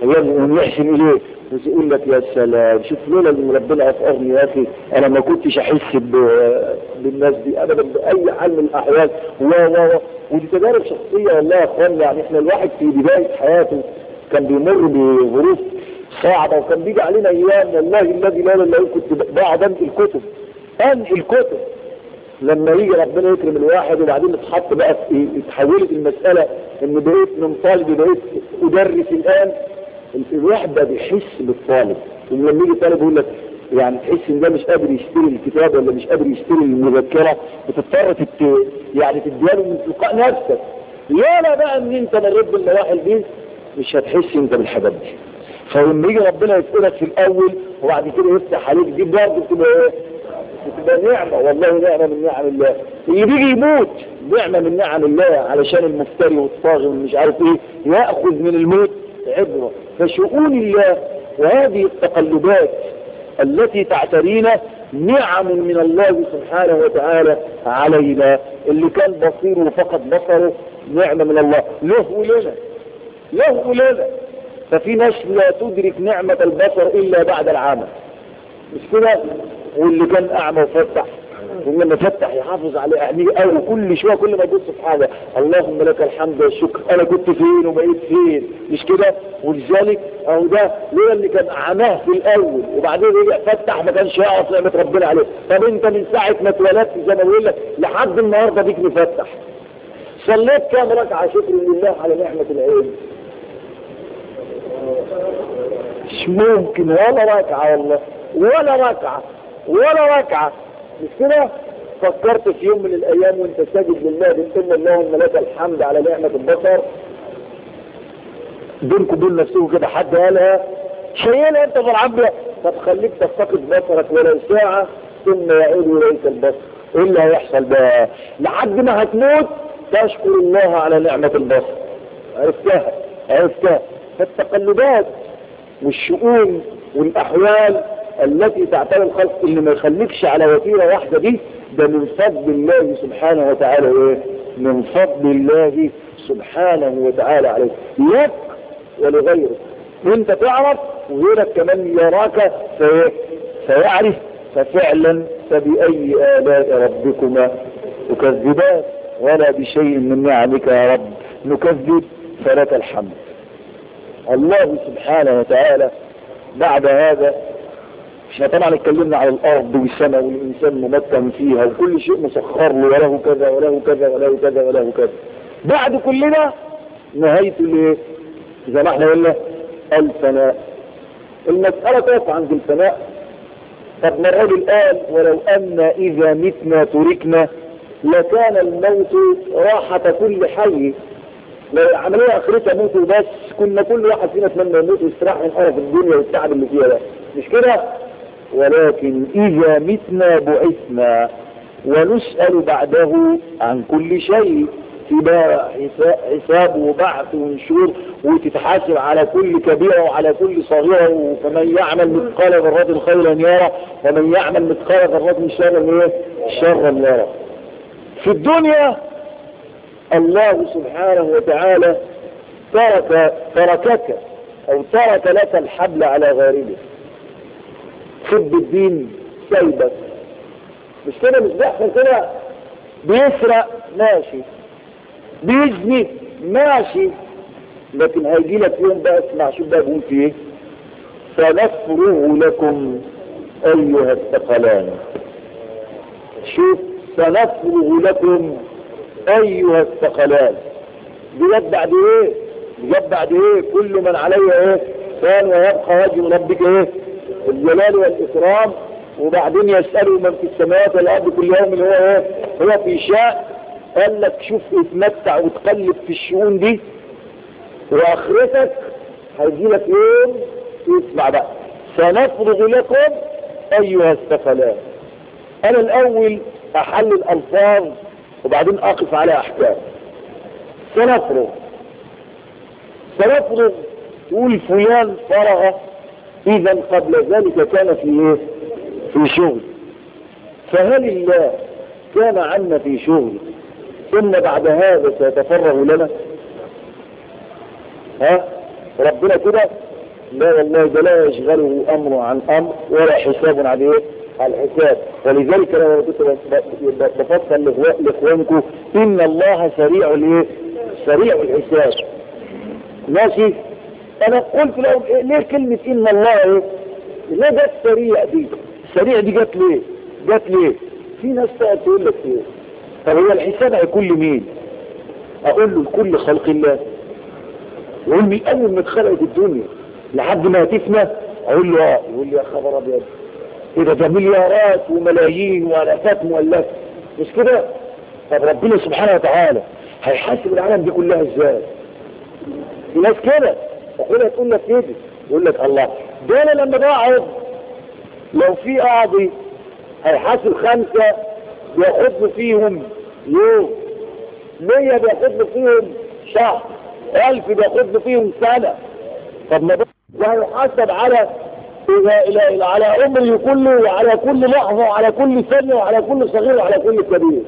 ويحسن اليه ويقول لك يا سلام شوف لولا ان ربنا افقرني يا اخي انا ما كنتش احس بالناس دي ابدا باي حال من الاحوال و و ودي تجارب شخصيه والله يا اخوان. يعني احنا الواحد في بدايه حياته كان بيمر بظروف صعبه وكان بيجي علينا ايام والله الذي لا اله الا هو كنت بقعد انقل الكتب انقل الكتب لما يجي ربنا يكرم الواحد وبعدين اتحط بقى في اتحولت المساله ان بقيت من طالب بقيت ادرس الان. الواحد ده بيحس بالطالب لما يجي طالب يقول لك يعني تحس ان ده مش قادر يشتري الكتاب ولا مش قادر يشتري المذكره بتضطر تت... يعني تديله من تلقاء نفسك. يا لا بقى ان انت مريت بالمراحل دي مش هتحس انت بالحاجات دي. فلما يجي ربنا يسألك في الاول وبعد كده يفتح عليك دي برضه بتبقى ايه؟ بتبقى نعمه والله نعمه من نعم الله. اللي بيجي يموت نعمه من نعم الله علشان المفتري والطاغي ومش عارف ايه ياخذ من الموت عبره. فشؤون الله وهذه التقلبات التي تعترينا نعم من الله سبحانه وتعالى علينا. اللي كان بصيره فقط بصره نعمة من الله له ولنا له ولنا. ففي ناس لا تدرك نعمة البصر إلا بعد العمى مش كده. واللي كان أعمى وفتح ولما فتح يحافظ على عينيه أو كل شوية كل ما يبص في حاجة اللهم لك الحمد والشكر أنا كنت فين وبقيت فين مش كده. ولذلك أهو ده لولا اللي كان أعماه في الأول وبعدين رجع فتح ما كانش يعرف نعمة ربنا عليه. طب أنت من ساعة ما اتولدت زي ما بقول لك لحد النهارده بيك مفتح صليت كام ركعة شكر لله على نعمة العين؟ مش ممكن ولا ركعة والله ولا ركعة ولا ركعة مش كده. فكرت في يوم من الايام وانت ساجد لله بتقول اللهم لك الحمد على نعمة البصر بينكم بين نفسكم كده حد قالها شيئا انت في العبد. طب خليك تفتقد بصرك ولو ساعة ثم يعود اليك البصر ايه اللي هيحصل بقى؟ لحد ما هتموت تشكر الله على نعمة البصر. عرفتها عرفتها. فالتقلبات والشؤون والاحوال التي تعتري الخلق اللي ما يخليكش على وتيرة واحدة دي ده من فضل الله سبحانه وتعالى ايه؟ من فضل الله سبحانه وتعالى عليك لك ولغيرك. وانت تعرف وغيرك كمان يراك فيعرف. ففعلا فبأي آلاء ربكما تكذبان ولا بشيء من نعمك يا رب نكذب فلك الحمد. الله سبحانه وتعالى بعد هذا احنا طبعا اتكلمنا على الارض والسماء والانسان ممكن فيها وكل شيء مسخر له وله كذا وله كذا وله كذا وله كذا. بعد كلنا نهايته الايه؟ زي ما احنا قلنا الفناء. المسألة تقف عند الفناء طب نقول الآن ولو أن إذا متنا تركنا لكان الموت راحة كل حي. لو العملية آخرتها موت بس كنا كل واحد فينا اتمنى يموت ويستراح من حرف الدنيا والتعب اللي فيها ده، مش كده؟ ولكن إذا متنا بعثنا ونسأل بعده عن كل شيء، في بقى حساب وبعث ونشور وتتحاسب على كل كبيرة وعلى كل صغيرة، فمن يعمل مثقال ذرة خيرا يرى ومن يعمل مثقال ذرة شرا شرا يرى. في الدنيا الله سبحانه وتعالى ترك تركك او ترك لك الحبل على غاربه. حب الدين سيبك، مش كده؟ مش بيحصل كده؟ بيسرق ماشي، بيزني ماشي، لكن هيجي لك يوم بقى اسمع شوف بقى بيقول فيه ايه، سنفرغ لكم ايها الثقلان. شوف، سنفرغ لكم ايها الثقلان. بجد بعد ايه؟ بجد بعد ايه؟ كل من عليه ايه فان ويبقى وجه ربك ايه الجلال والاكرام. وبعدين يسألوا من في السماوات والارض كل يوم اللي هو ايه هو في شاء. قال لك شوف اتمتع وتقلب في الشؤون دي، واخرتك هيجي لك يوم اسمع بقى سنفرغ لكم ايها الثقلان. انا الاول احلل الالفاظ وبعدين اقف على احكام. سنفرغ سنفرغ تقول فلان فرغ، اذا قبل ذلك كان في ايه في شغل. فهل الله كان عنا في شغل ثم بعد هذا سيتفرغ لنا؟ ها ربنا كده؟ لا والله، ده لا يشغله امر عن امر ولا حساب عن ايه على الحساب. ولذلك انا كنت بفصل لاخوانكم ان الله سريع الايه سريع الحساب. ماشي. انا قلت لهم إيه ليه كلمة ان الله ايه ليه جت سريع دي؟ السريع دي جت ليه جت ليه في ناس تقول لك ايه طب هو الحساب هيكون لمين؟ اقول له لكل خلق الله. يقول لي اول ما اتخلقت الدنيا لحد ما هتفنى اقول له اه. يقول لي يا خبر ابيض ايه ده؟ ده مليارات وملايين والافات مؤلفه، مش كده؟ طب ربنا سبحانه وتعالى هيحاسب العالم دي كلها ازاي؟ في ناس كده اخويا تقول لك كده، يقول لك الله ده انا لما بقعد لو في قاضي هيحاسب خمسه بياخد فيهم يوم، مية بياخد فيهم شهر، ألف بياخد فيهم سنة. طب ما ده هيحاسب على لا اله الا على عمري كله وعلى كل لحظة وعلى كل ثانية وعلى كل صغير وعلى كل كبير.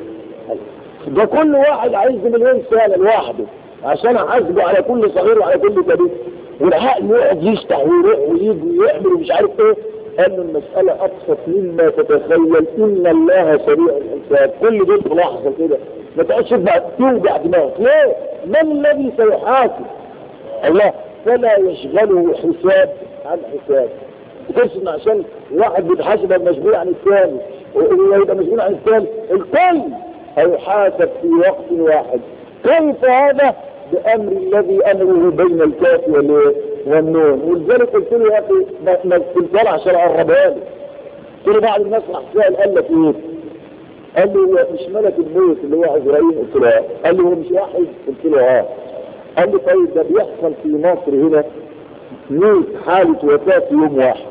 ده كل واحد عايز مليون سنة لوحده عشان احاسبه على كل صغير وعلى كل كبير، والعقل يقعد يشتح ويروح ويجي ويعمل ومش عارف ايه. قال له المسألة ابسط مما تتخيل، ان الله سريع الحساب. كل دول في لحظة كده، ما تقعدش بقى توجع دماغك. ليه؟ من الذي سيحاسب؟ الله. فلا يشغله حساب عن حساب. تقصد عشان واحد بيتحاسب مشغول عن الثاني ويبقى مشغول عن الثاني، الكل هيحاسب في وقت واحد. كيف هذا؟ بأمر الذي أمره بين الكاف والنون. ولذلك قلت له يا أخي ما قلت له عشان أقربها لي. قلت له بعض الناس راح سأل قال لك إيه؟ قال له هو مش ملك الموت اللي هو عزرائيل؟ قلت له اه. قال له هو مش واحد؟ قلت له اه. قال لي طيب ده بيحصل في مصر هنا مية حالة وفاة في يوم واحد،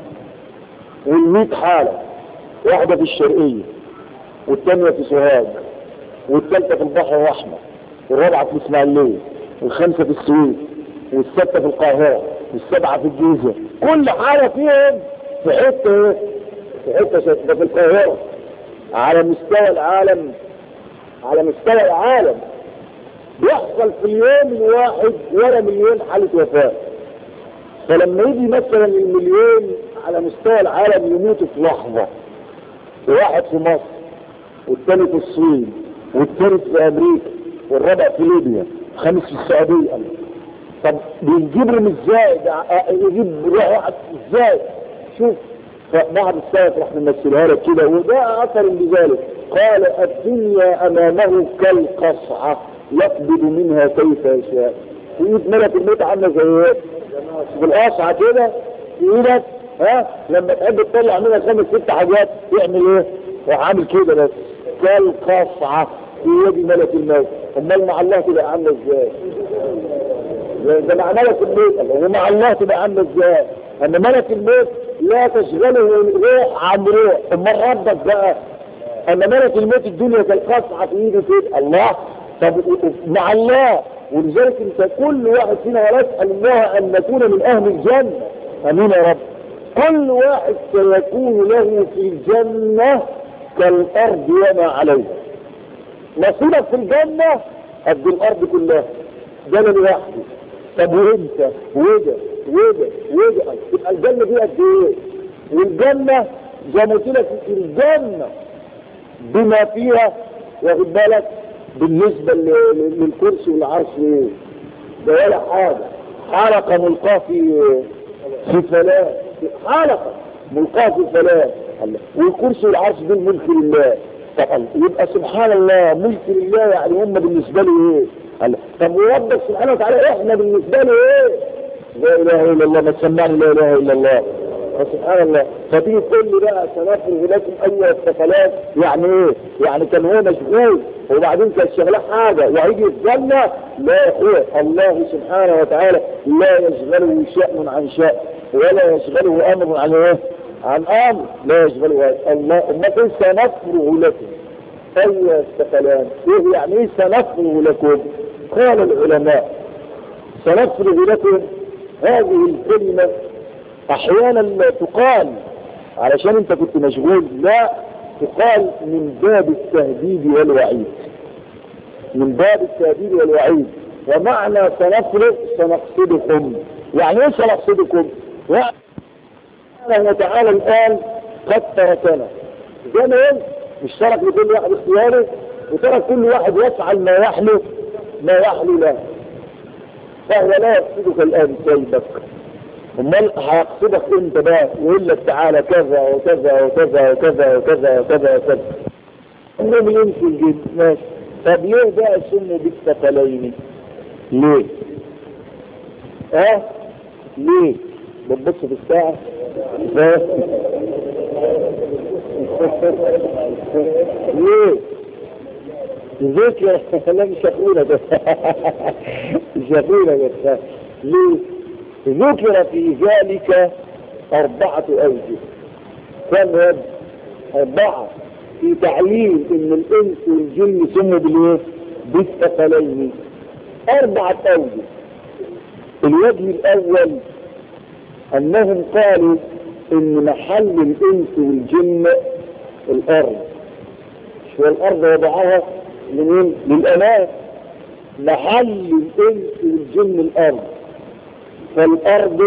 والمية حالة واحدة في الشرقية والثانية في سوهاج والثالثة في البحر الأحمر والرابعة في الإسماعيلية والخامسة في السويس والستة في القاهرة والسبعة في الجيزة. كل حالة فيهم في حتة في حتة ده في القاهرة. على مستوى العالم على مستوى العالم بيحصل في اليوم الواحد ولا مليون حالة وفاة. فلما يجي مثلا المليون على مستوى العالم يموتوا في لحظة، واحد في مصر والثاني في الصين والثالث في امريكا والرابع في ليبيا الخامس في السعودية. طب بيجيبهم ازاي؟ ده يجيب واحد ازاي؟ شوف بعض السلف راح نمثلها لك كده، وده اثر بذلك. قال الدنيا امامه كالقصعة يقبض منها كيف يشاء. في ايد ملك الموت عامله زي ايه؟ بالقصعة كده في ايدك ها لما تحب تطلع منها خمس ست حاجات يعمل ايه؟ وعامل كده بس كالقصعة في يد ملك الموت. امال مع الله تبقى عامله ازاي؟ ده مع ملك الموت، ومع الله تبقى عامله ازاي؟ ان ملك الموت لا تشغله روح عن روح. امال ربك بقى ان ملك الموت الدنيا كالقصعة في ايده كده. الله طب مع الله. ولذلك انت كل واحد فينا ونسأل الله ان نكون من اهل الجنة. امين يا رب. كل واحد سيكون له في الجنة كالارض وما عليها. نصيبك في الجنة قد الارض كلها، ده انا لوحدي. طب وانت وده وده وده تبقى الجنة دي قد ايه؟ والجنة زي ما قلت لك الجنة بما فيها واخد بالك بالنسبة للكرسي والعرش ايه؟ ده ولا حاجة. حلقة ملقاة في في فلاة، حلقة ملقاة في فلاة. والكرسي والعرش دول ملك لله. طب يبقى سبحان الله ملك لله، يعني هم بالنسبة له ايه؟ طب وربك سبحانه وتعالى احنا بالنسبة له ايه؟ لا اله الا الله. ما تسمعني لا اله الا الله. فسبحان الله. فتيجي تقول لي بقى سنفرغ لكم ايها الثقلات، يعني ايه؟ يعني كان هو مشغول وبعدين كان شغله حاجه وهيجي الجنه. لا يا اخويا، الله سبحانه وتعالى لا يشغله شأن عن شأن ولا يشغله امر عن ايه؟ عن امر لا يشغله الله. ما قلت سنفرغ لكم ايها الثقلات، ايه يعني ايه سنفرغ لكم؟ قال العلماء سنفرغ لكم هذه الكلمه احيانا لا تقال علشان انت كنت مشغول، لا تقال من باب التهديد والوعيد. من باب التهديد والوعيد. ومعنى سنفرغ سنقصدكم. يعني ايه سنقصدكم؟ سبحانه وتعالى الان قد تركنا زي ما قلت، مش ترك لكل واحد اختياره، وترك كل واحد يفعل ما يحلو ما يحلو له، فهو لا يقصدك الان سيبك. امال هيقصدك انت بقى ويقول لك تعالى كذا وكذا وكذا وكذا وكذا وكذا وكذا. انهم يمشي الجد ماشي. طب ليه بقى سموا بالثقلين؟ ليه؟ اه ليه؟ بتبص في الساعة؟ ليه؟ ذكر لا مش هقولها ده مش هقولها ده. ليه؟ ذكر في ذلك أربعة أوجه. كم أربعة في تعليل إن الإنس والجن سموا بالإيه؟ بالثقلين. أربعة أوجه. الوجه الأول أنهم قالوا إن محل الإنس والجن الأرض. شو الأرض وضعها لمين؟ للأمان. محل الإنس والجن الأرض. فالأرض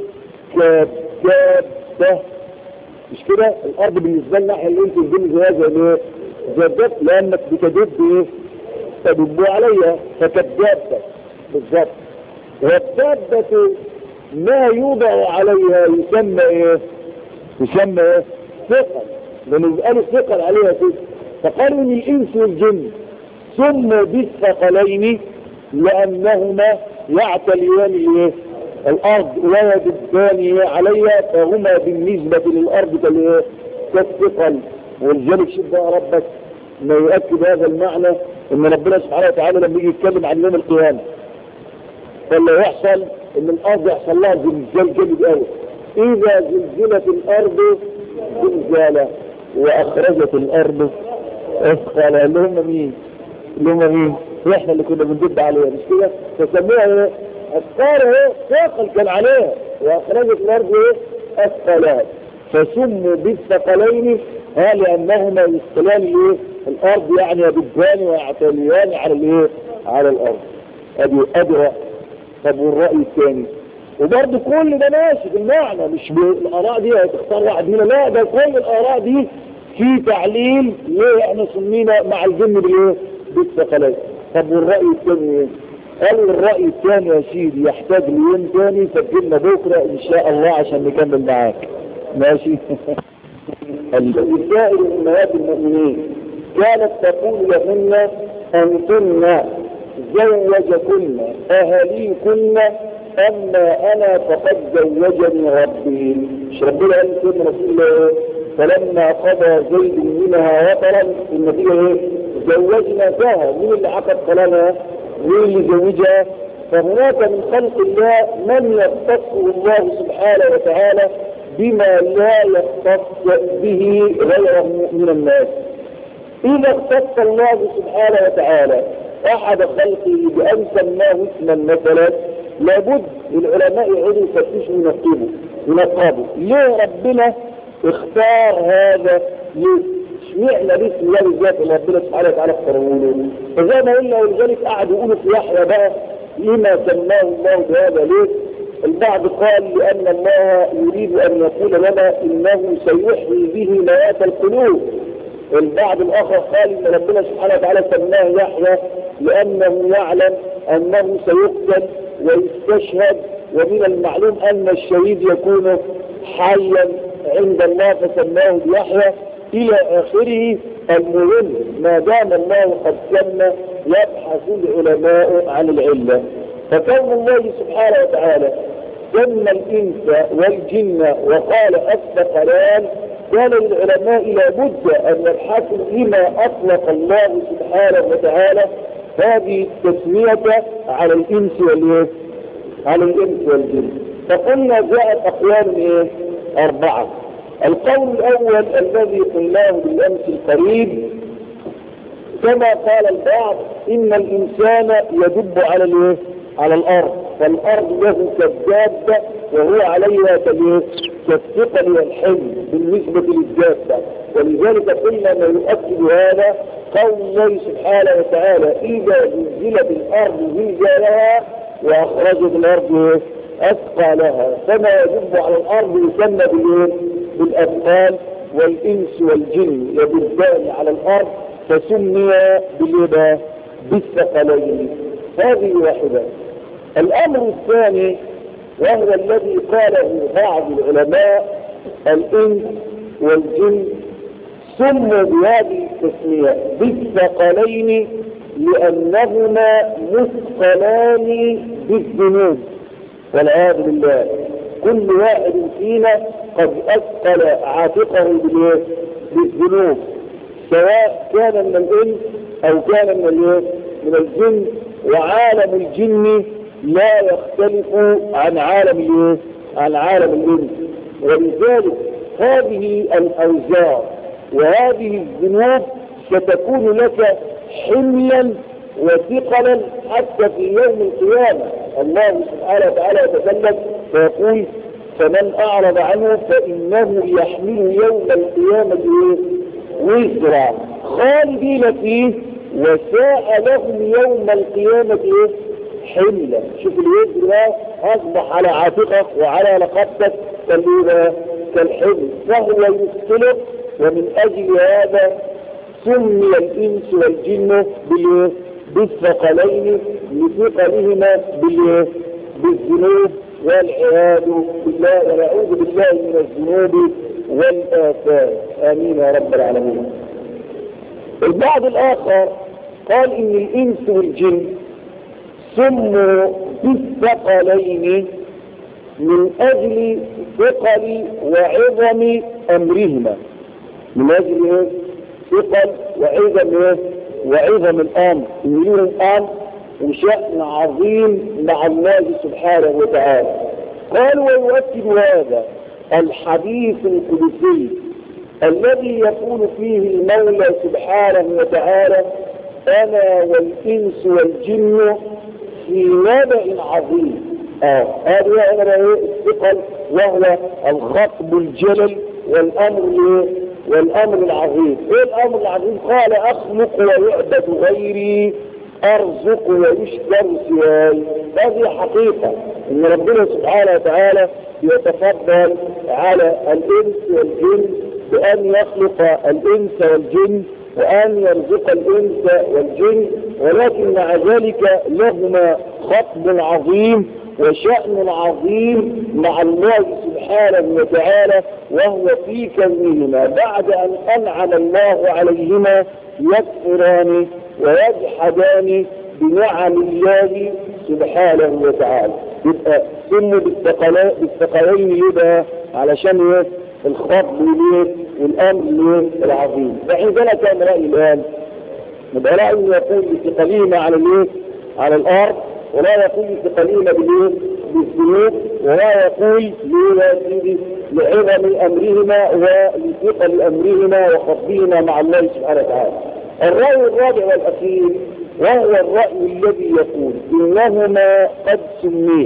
كدابة، مش كده؟ الأرض بالنسبة لنا احنا اللي انت الجن زي ايه؟ زي لأنك بتدب ايه؟ تدبوا عليها فكدابة بالظبط. والدابة ما يوضع عليها يسمى ايه؟ يسمى ايه؟ ثقل. لأنه يبقى له ثقل عليها كده. فقالوا ان الإنس والجن سموا بالثقلين لأنهما يعتليان ايه؟ الارض ويدبان عليها، فهما بالنسبة للارض كالثقل. ولذلك شوف بقى ربك ما يؤكد هذا المعنى ان ربنا سبحانه وتعالى لما يجي يتكلم عن يوم القيامة فاللي يحصل ان الارض يحصل لها زلزال جامد قوي. اذا زلزلت الارض زلزالها واخرجت الارض اثقالها. اللي هم مين؟ اللي هم مين؟ احنا اللي كنا بندب عليها مش كده؟ فسموها ايه؟ أثقال ايه؟ ثقل كان عليها واخرجت الارض ايه؟ اثقالها. فسموا بالثقلين ها لانهما يثقلان الايه؟ الارض، يعني يدبان ويعتليان على الايه؟ على الارض. ادي ادي رأي. طب والرأي الثاني وبرضه كل ده ماشي بالمعنى، مش بالاراء دي هتختار واحد هنا، لا ده كل الاراء دي في تعليل ليه احنا سمينا مع الجن بالايه؟ بالثقلين. طب والرأي الثاني ايه؟ قالوا الرأي الثاني يا سيدي يحتاج ليوم ثاني، سجلنا بكرة ان شاء الله عشان نكمل معاك ماشي. سائر امهات المؤمنين كانت تقول لهن انتن زوجكن اهاليكن أما أنا فقد زوجني ربي. مش ربنا قال سيدنا رسول الله فلما قضى زيد منها وطرا النتيجة ايه؟ زوجناها. مين اللي عقد كلامها؟ مين اللي زوجها؟ فهناك من خلق الله من يختصه الله سبحانه وتعالى بما لا يختص به غيره من الناس. إذا اختص الله سبحانه وتعالى أحد خلقه بأن سماه اسما مثلا لابد العلماء يعودوا يفتشوا وينقبوا ينقبوا ليه ربنا اختار هذا؟ ليه؟ اشمعنى باسم الله بالذات اللي ربنا سبحانه وتعالى اختاره له؟ فزي ما قلنا ولذلك قعدوا يقولوا في يحيى بقى لما سماه الله بهذا ليه؟ البعض قال لأن الله يريد أن يقول لنا إنه سيحيي به ميات القلوب. البعض الآخر قال إن ربنا سبحانه وتعالى سماه يحيى لأنه يعلم أنه سيقتل ويستشهد، ومن المعلوم أن الشهيد يكون حيا عند الله فسماه يحيى إلى آخره. المهم ما دام الله قد سمى يبحث العلماء عن العلة. فكون الله سبحانه وتعالى سمى الإنس والجن وقال الثقلان كان للعلماء لابد أن يبحثوا لما أطلق الله سبحانه وتعالى هذه التسمية على الإنس والإنس على الإنس والجن. فقلنا جاءت أقوال إيه؟ أربعة. القول الأول الذي قلناه بالأمس القريب كما قال البعض إن الإنسان يدب على الإيه؟ على الأرض، فالأرض له كالدابة وهو عليها كالثقل والحمل بالنسبة للدابة. ولذلك قلنا ما يؤكد هذا قول الله سبحانه وتعالى إذا زلزلت الأرض زلزالها وأخرجت الأرض أثقالها. فما يدب على الأرض يسمى بالأثقال، والإنس والجن يدبان على الأرض فسمي بالثقلين. هذه واحدة. الأمر الثاني وهو الذي قاله بعض العلماء الإنس والجن سموا بهذه التسمية بالثقلين لأنهما مثقلان بالذنوب والعياذ بالله. كل واحد فينا قد أثقل عاتقه بالذنوب سواء كان من الإنس أو كان من من الجن. وعالم الجن لا يختلف عن عالم عن عالم الإنس. ولذلك هذه الأوزار وهذه الذنوب ستكون لك حملا وثقلا حتى في يوم القيامة. الله سبحانه وتعالى يتكلم فيقول فمن أعرض عنه فإنه يحمل يوم القيامة وزرا خالدين فيه وساء لهم يوم القيامة حملا. شوف الوزر ده أصبح على عاتقك وعلى رقبتك كالحمل فهو يثقلك. ومن أجل هذا سمي الإنس والجن بالثقلين لثقلهما بالذنوب والعياذ بالله ونعوذ بالله من الذنوب والآثام. آمين يا رب العالمين. البعض الآخر قال إن الإنس والجن سموا بالثقلين من أجل ثقل وعظم أمرهما. من أجل ثقل وعظم وعظم الأمر، إن لهم أمر وشأن عظيم مع الله سبحانه وتعالى. قال ويؤكد هذا الحديث القدسي الذي يقول فيه المولى سبحانه وتعالى أنا والإنس والجن في نبأ عظيم. آه هذا هو الثقل وهو الخطب الجلل والأمر والأمر العظيم. إيه الأمر العظيم؟ قال أخلق ويعبد غيري أرزق ويشكر سواي. هذه حقيقة إن ربنا سبحانه وتعالى يتفضل على الإنس والجن بأن يخلق الإنس والجن وأن يرزق الإنس والجن، ولكن مع ذلك لهما خطب عظيم وشأن عظيم مع الله سبحانه وتعالى وهو في كونهما بعد أن أنعم الله عليهما يكفران ويجحدان بنعم الله سبحانه وتعالى. يبقى سموا بالثقلين يبقى علشان ايه الخطب ليه والامر ليه العظيم. فعندنا كان رأي الان يبقى لا يقول بثقلهما على الايه على الارض، ولا يقول بثقلهما بالايه بالذنوب، ولا يقول ليه لعظم امرهما ولثقل امرهما وخطبهما مع الله سبحانه وتعالى. الرأي الرابع والاخير وهو الرأي الذي يقول إنهما قد سميا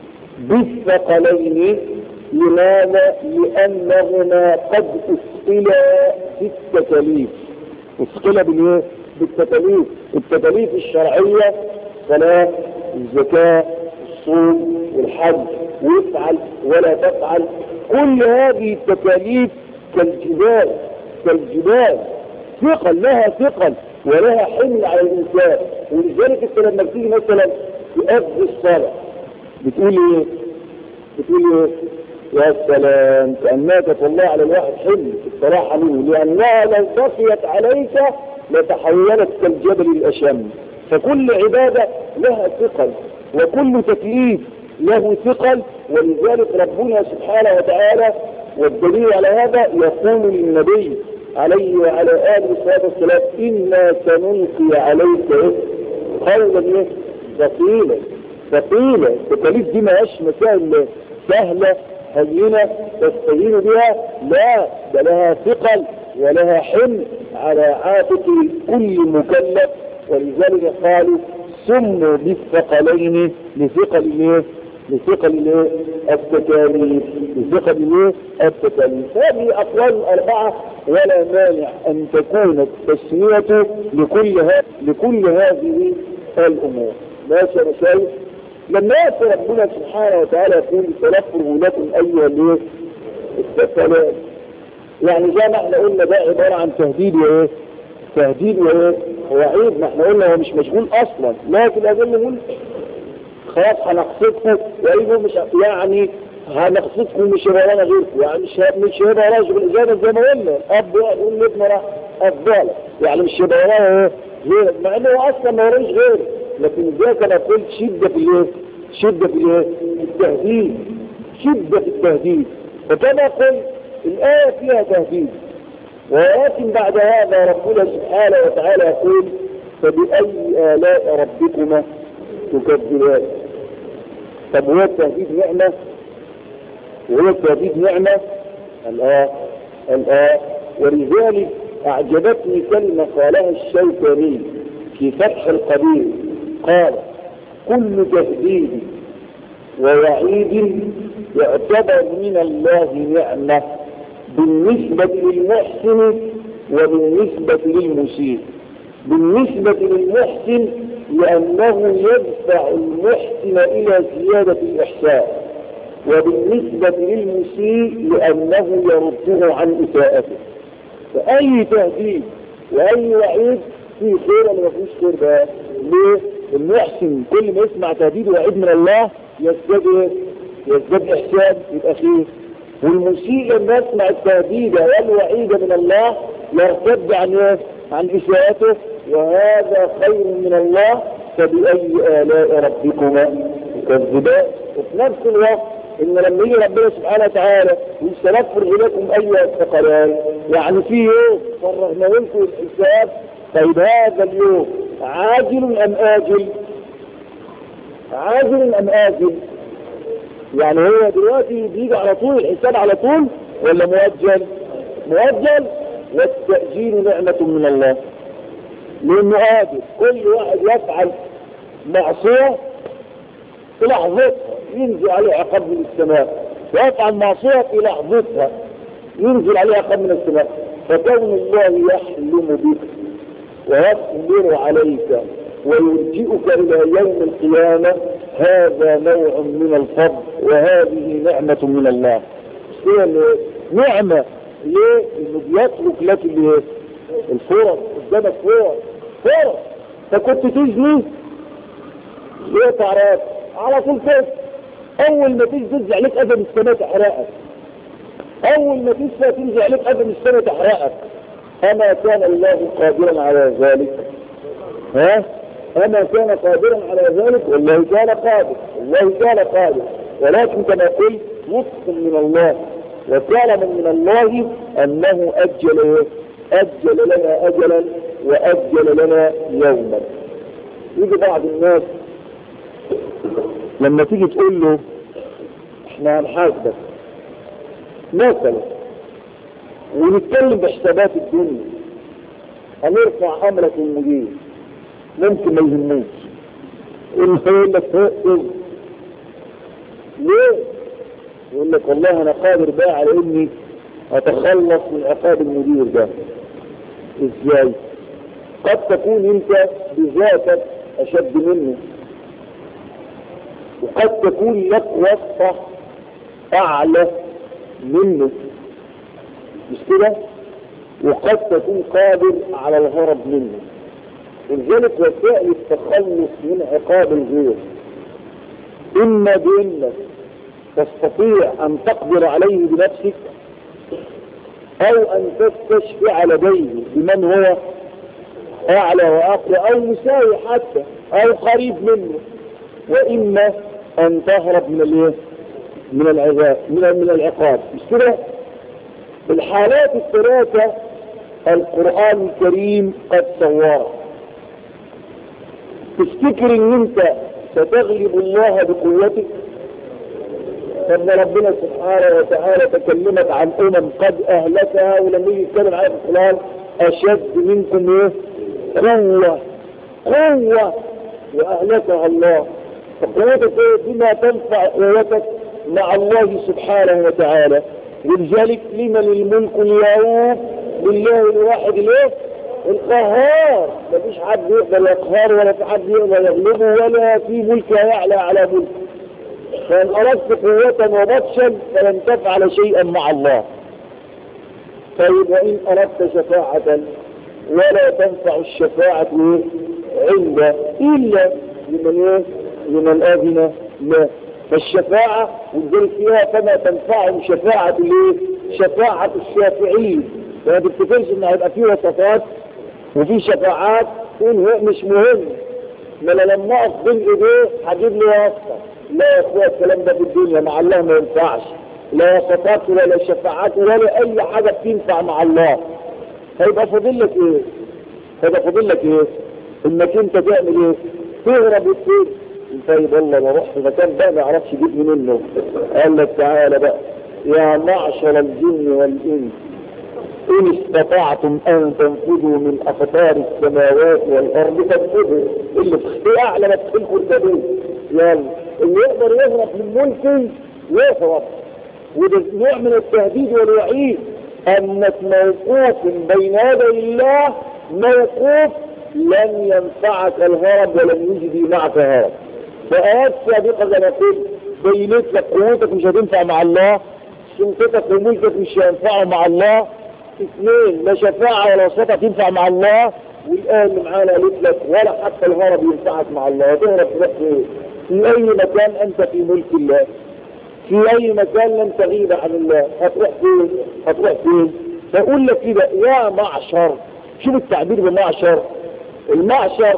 بالثقلين. لماذا؟ لأنهما قد أثقلا في التكاليف. أثقلا بالإيه؟ بالتكاليف. التكاليف الشرعية صلاة، الزكاة، الصوم والحج، ويفعل ولا تفعل، كل هذه التكاليف كالجبال كالجبال ثقل، لها ثقل ولها حمل على الإنسان. ولذلك انت لما بتيجي مثلا تؤدي الصلاة بتقول ايه؟ بتقول ايه؟ يا سلام كأنها تطلع على الواحد حمل الصراحة منه، لأنها لو بقيت عليك لتحولت كالجبل الأشم. فكل عبادة لها ثقل وكل تكليف له ثقل. ولذلك ربنا سبحانه وتعالى والدليل على هذا يقول للنبي عليه وعلى آله الصلاة والسلام إنا سنلقي عليك قولا ثقيلا ثقيلا. التكاليف دي ما هيش مسائل سهلة هينة تستهين بها، لا ده لها ثقل ولها حمل على عاتق كل مكلف. ولذلك قالوا سموا بالثقلين لثقل الايه؟ لثقل الايه؟ التكاليف. لثقل الايه؟ التكاليف. هذه اقوال اربعه ولا مانع ان تكون التسميه لكل ها لكل هذه الامور. ماشي يا مشايخ؟ لما ياتي ربنا سبحانه وتعالى يقول سنفرغ لكم ايها الايه؟ الثقلان، يعني زي ما احنا قلنا ده عباره عن تهديد وايه؟ تهديد وايه؟ وعيد. ما احنا قلنا هو مش مشغول اصلا، لكن اظن نقول خلاص هنقصدكم ويقول مش يعني هنقصدكم مش هيبقى لنا غيركم، يعني مش مش هيبقى لنا شغل اجابه زي ما قلنا الاب يقول لابنه راح افضل، يعني مش هيبقى لنا غير، مع انه اصلا ما وراش غير. لكن ازاي كان اقول شده في الايه؟ شده في الايه؟ التهديد، شده في التهديد. فكما قلت الايه فيها تهديد، ولكن بعد هذا ربنا سبحانه وتعالى يقول فبأي آلاء ربكما تكذبان. طب هو التهديد نعمة؟ وهو التهديد نعمة؟ الآه الآه ولذلك أعجبتني كلمة قالها الشوكاني في فتح القدير، قال كل تهديد ووعيد يعتبر من الله نعمة بالنسبة للمحسن وبالنسبة للمسيء. بالنسبة للمحسن لأنه يدفع المحسن إلى زيادة الإحسان، وبالنسبة للمسيء لأنه يرده عن إساءته. فأي تهديد وأي وعيد فيه خير ولا مفيش خير بقى؟ ليه؟ المحسن كل ما يسمع تهديد ووعيد من الله يزداد يزداد إحسان يبقى خير، والمسيء لما يسمع التهديد والوعيد من الله يرتد عن ايه؟ عن إساءته، وهذا خير من الله. فبأي آلاء ربكما تكذبان. وفي نفس الوقت ان لما يجي ربنا سبحانه وتعالى سنفرغ لكم ايها الثقلان، يعني في يوم فرغنا لكم الحساب. طيب هذا اليوم عاجل ام آجل؟ عاجل ام آجل؟ يعني هو دلوقتي بيجي على طول الحساب على طول ولا مؤجل؟ مؤجل. والتأجيل نعمة من الله، لأنه قادر كل واحد يفعل معصية في لحظتها ينزل عليه عقاب من السماء، ويفعل معصية في لحظتها ينزل عليه عقاب من السماء. فكون الله يحلم بك ويصبر عليك ويرجئك إلى يوم القيامة هذا نوع من الفضل، وهذه نعمة من الله. نعمة ليه؟ انه بيترك لك الفرص، قدامك فرص فرص. فكنت تجني ليه تعرف على طول كده، اول ما تيجي تنزل عليك ادم السماء تحرقك، اول ما تيجي تنزل عليك ادم السماء تحرقك. اما كان الله قادرا على ذلك؟ ها أما كان قادرا على ذلك؟ والله كان قادر، والله كان قادر، ولكن كما قلت نصف من الله وكلام من الله أنه أجل أجل لنا أجلا وأجل لنا يوما. يجي بعض الناس لما تيجي تقول له احنا هنحاسبك مثلا ونتكلم بحسابات الدنيا، هنرفع امرك للمدير، ممكن ما يهموش يقول لك ايه ليه؟ يقول لك والله انا قادر بقى على اني اتخلص من عقاب المدير ده. ازاي؟ قد تكون انت بذاتك اشد منه، وقد تكون لك وصفة اعلى منه، مش كده؟ وقد تكون قادر على الهرب منه. لذلك وسائل التخلص من عقاب الغير اما بانك تستطيع ان تقدر عليه بنفسك، او ان تستشفع لديه بمن هو اعلى واقوى او مساوي حتى او قريب منه، واما ان تهرب من الايه؟ من العذاب من من العقاب. مش كده؟ الحالات الثلاثه القران الكريم قد صورها. تفتكر ان انت ستغلب الله بقوتك؟ فان ربنا سبحانه وتعالى تكلمت عن امم قد اهلكها، ولما يجي يتكلم على القران اشد منكم ايه؟ قوه قوه واهلكها الله. فقوتك ايه؟ بما تنفع قوتك مع الله سبحانه وتعالى. ولذلك لمن الملك اليوم؟ لله الواحد الايه؟ القهار. مفيش حد يقدر يقهر ولا في حد يقدر يغلبه ولا في ملك يعلى على ملك. فإن أردت قوة وبطشا فلن تفعل شيئا مع الله. طيب وإن أردت شفاعة ولا تنفع الشفاعة عنده إلا لمن ايه؟ لمن آذن له. فالشفاعة والذل فيها فما تنفعهم شفاعة الايه؟ شفاعة الشافعين. فما تفتكرش ان هيبقى فيه وسطات وفي شفاعات تقول مش مهم، ما انا لما اقف بين ايديه هجيب لي واسطه. لا يا اخويا الكلام ده في الدنيا مع الله ما ينفعش، لا وسطات ولا شفاعات ولا اي حاجه بتنفع مع الله. هيبقى فاضل لك ايه؟ هيبقى فاضل لك ايه؟ انك انت تعمل ايه؟ تهرب وتسيب. طيب والله ما اروح في مكان بقى ما اعرفش اجيب منه. قال لك تعالى بقى يا معشر الجن والانس إن استطعتم أن تنفذوا من أقطار السماوات والأرض فانفذوا. اللي في أعلى ما تدخلوا ارتدوا. يلا اللي يقدر يهرب من ملكي يهرب. وده نوع من التهديد والوعيد أنك موقوف بين يدي الله، موقوف لن ينفعك الهرب ولن يجدي معك هرب. فآيات سابقة زي ما قلت بينت لك قوتك مش هتنفع مع الله، سلطتك وملكك مش هينفعوا مع الله. اثنين لا شفاعة ولا وسطة تنفع مع الله. والآن اللي معانا قالت لك ولا حتى الهرب ينفعك مع الله. تهرب تروح فين؟ في أي مكان أنت في ملك الله، في أي مكان لن تغيب عن الله. هتروح فين؟ هتروح فين؟ فأقول لك كده يا معشر. شوف التعبير بمعشر. المعشر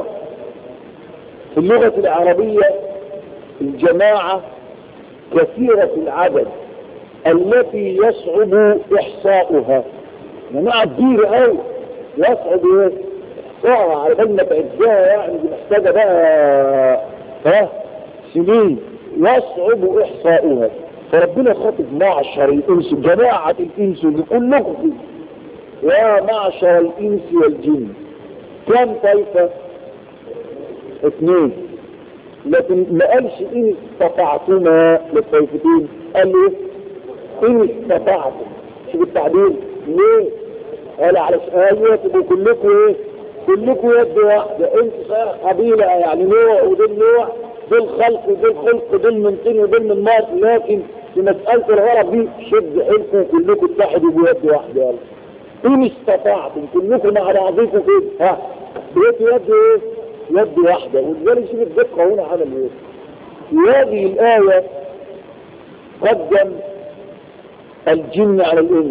في اللغة العربية الجماعة كثيرة العدد التي يصعب إحصاؤها. جماعة كبيرة قوي يصعب ايه؟ إحصاؤها على بال ما تعدها، يعني دي محتاجة بقى ها سنين. يصعب إحصاؤها. فربنا خاطب معشر الإنس، جماعة الإنس اللي كلكم فيه. يا معشر الإنس والجن. كم طائفة؟ اثنين. لكن ما قالش إن استطعتما للطائفتين، قال له إن استطعتم. شوف التعبير ليه؟ قال على ايوه تبقوا كلكم ايه؟ كلكم يد واحده. انت صحيح قبيله يعني نوع ودول نوع، دول خلق ودول خلق ودول من طين ودول من نار، لكن في مساله الغرب دي شد حيلكم كلكم اتحدوا بيد واحده. يلا ان استطعتم كلكم مع بعضكم كده ها بيد يد ايه؟ يد واحده. ولذلك شوف الدقه هنا عمل ايه؟ في هذه الايه قدم الجن على الانس.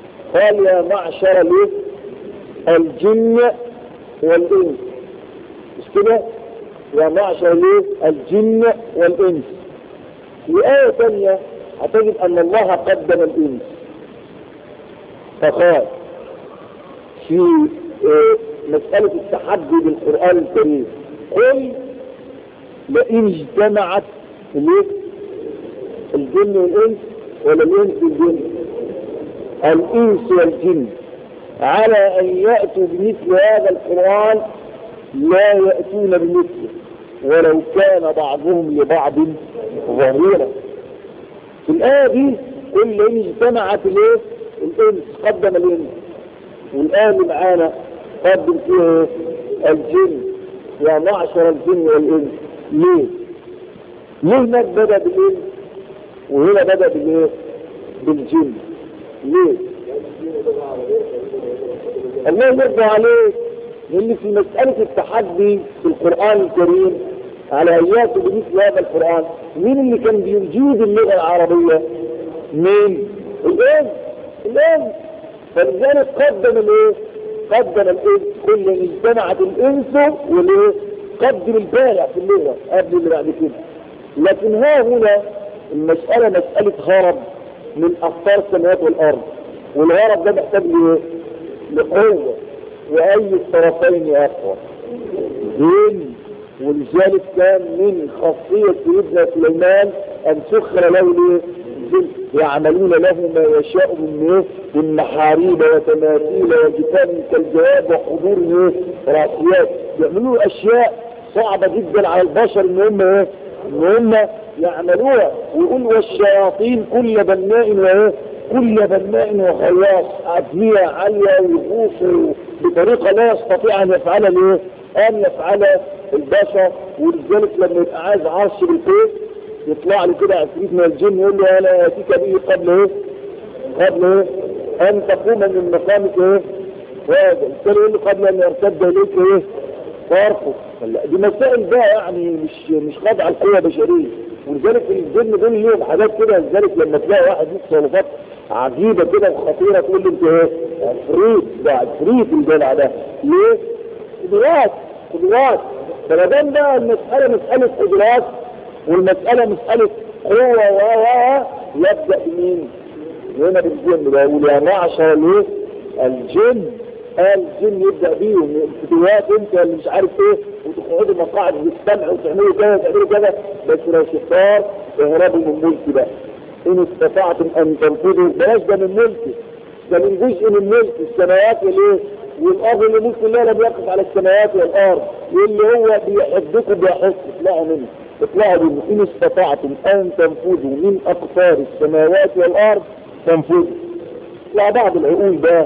قال يا معشر الجن والانس. مش كده؟ يا معشر الايه؟ الجن والانس. في آية ثانية هتجد ان الله قدم الانس فقال في مسألة التحدي بالقرآن الكريم قل لئن اجتمعت الجن والانس ولا الانس والجن الانس والجن على ان يأتوا بمثل هذا القرآن لا يأتون بمثله ولو كان بعضهم لبعض ظهيرا. في الآية دي قل لئن اجتمعت الايه الانس قدم الانس، والآية اللي معانا قدم فيها الجن يا معشر الجن والانس. ليه؟ ليه هناك بدأ بالانس وهنا بدأ بالايه؟ بالجن. ليه؟ الله يرضى عليك، لان في مسألة التحدي في القرآن الكريم على هيئته بمثل هذا القرآن مين اللي كان بيجيد اللغة العربية؟ مين؟ الانس. الانس. فلذلك قدم الايه؟ قدم الانس. كل ان اجتمعت الانس والايه؟ قدم البارع في اللغة قبل اللي بعد كده. لكن ها هنا المسألة مسألة هرب من أخطار السماوات والأرض، والهرب ده محتاج لايه؟ لقوة، وأي الطرفين أقوى. دين. ولذلك كان من خاصية سيدنا سليمان أن سخر له ليه؟ يعملون له ما يشاء من من محاريب وتماثيل وجفان كالجواب وحضور راسيات. يعملون أشياء صعبة جدا على البشر ان هم ايه؟ ان هم يعملوها. ويقول والشياطين كل بناء وايه؟ كل بناء وخلاص عزمية عالية ويغوصوا بطريقة لا يستطيع ان يفعلها ليه؟ ان يفعلها البشر. ولذلك لما يبقى عايز عرش بالبيت يطلع له كده عفريت من الجن يقول له انا ياتيك به قبل ايه؟ قبل ايه؟ ان تقوم من مقامك ايه؟ هذا الانسان يقول له قبل ان يرتد اليك ايه؟ فارقه. دي مسائل بقى يعني مش مش خاضعه القوه البشريه. ولذلك الجن دول ليهم حاجات كده. لذلك لما تلاقي واحد له تصرفات عجيبه كده وخطيره تقول له انت ايه؟ عفريت. ده عفريت الجدع ده. ليه؟ قدرات. قدرات. فما دام بقى المساله مساله قدرات والمسألة مسألة قوة و يبدأ بمين؟ هنا بالجن. بقول يا معشر الايه؟ الجن. الجن يبدأ بيهم فتوات انت اللي مش عارف ايه وتقعدوا مقاعد بالسمع وتعملوا كذا وتعملوا كذا. بس لو شطار اهربوا من ملكي بقى. ان استطعتم ان تنفذوا بلاش ده من ملكي، ده من جزء من ملك السماوات والايه؟ والارض اللي ملك الله لم يقف على السماوات والارض واللي هو بيحدكم بيحس. اطلعوا منه. اطلعوا منه. ان استطعتم ان تنفذوا من اقطار السماوات والارض تنفذوا. لا بعض العقول ده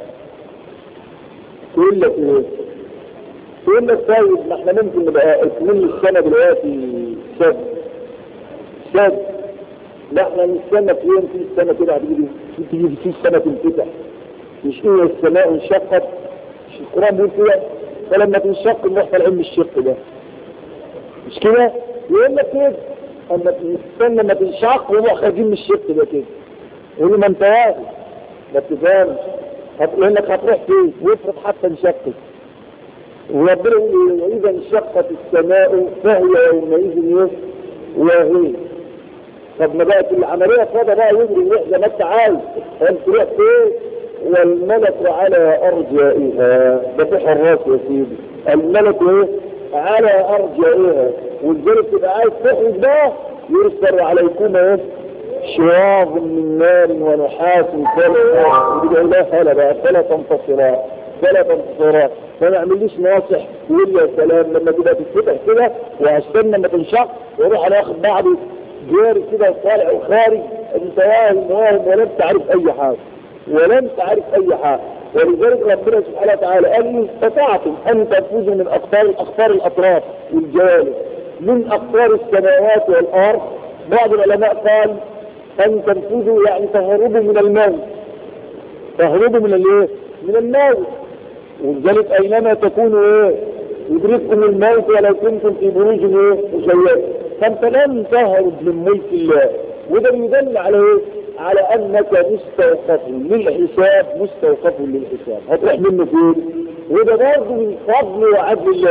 تقول لك ايه؟ تقول لك طيب ما احنا ممكن نبقى اكمل السنه دلوقتي سد سد. لا احنا نستنى في يوم في السنه كده هتيجي تيجي في السنه تنفتح. مش هي السماء انشقت؟ مش القران بيقول كده؟ فلما تنشق نروح طالعين من الشق ده. مش كده؟ يقول لك كده اما تستنى ما تنشق ونروح خارجين من الشق ده كده. يقول له ما انت واقف ما بتفهمش. هتقول لك هتروح فين؟ وافرض حتى انشقت. وربنا يقول واذا انشقت السماء فهي يومئذ ايه؟ واهيه. طب ما بقت العمليه فاضيه بقى يجري يروح زي ما انت عايز. انت تروح فين؟ والملك على ارجائها. ده في حراس يا سيدي. الملك ايه؟ على ارجائها. والجرس تبقى عايز تخرج بقى يرسل عليكم ايه؟ شواظ من نار ونحاس فرقا. يقول لا فلا بقى فلا تنتصران فلا تنتصران. ما نعمليش ناصح يقول يا سلام لما تبقى تتفتح كده وهستنى لما تنشق واروح انا اخد بعضي جاري كده طالع وخارج. انت واهم واهم ولم تعرف اي حاجه ولم تعرف اي حاجه. ولذلك ربنا سبحانه وتعالى قال ان استطعتم ان تنفذوا من اقطار الاقطار الاطراف والجوانب من اقطار السماوات والارض. بعض العلماء قال ان تنفذوا يعني تهربوا من الموت. تهربوا من الايه؟ من الموت. ولذلك اينما تكونوا ايه؟ يدرككم الموت ولو كنتم في بروج ايه؟ مشيدة. فانت لن تهرب من ملك الله. وده بيدل على ايه؟ على انك مستوقف للحساب. مستوقف للحساب. هتروح منه فين؟ وده برضه من فضل وعدل الله.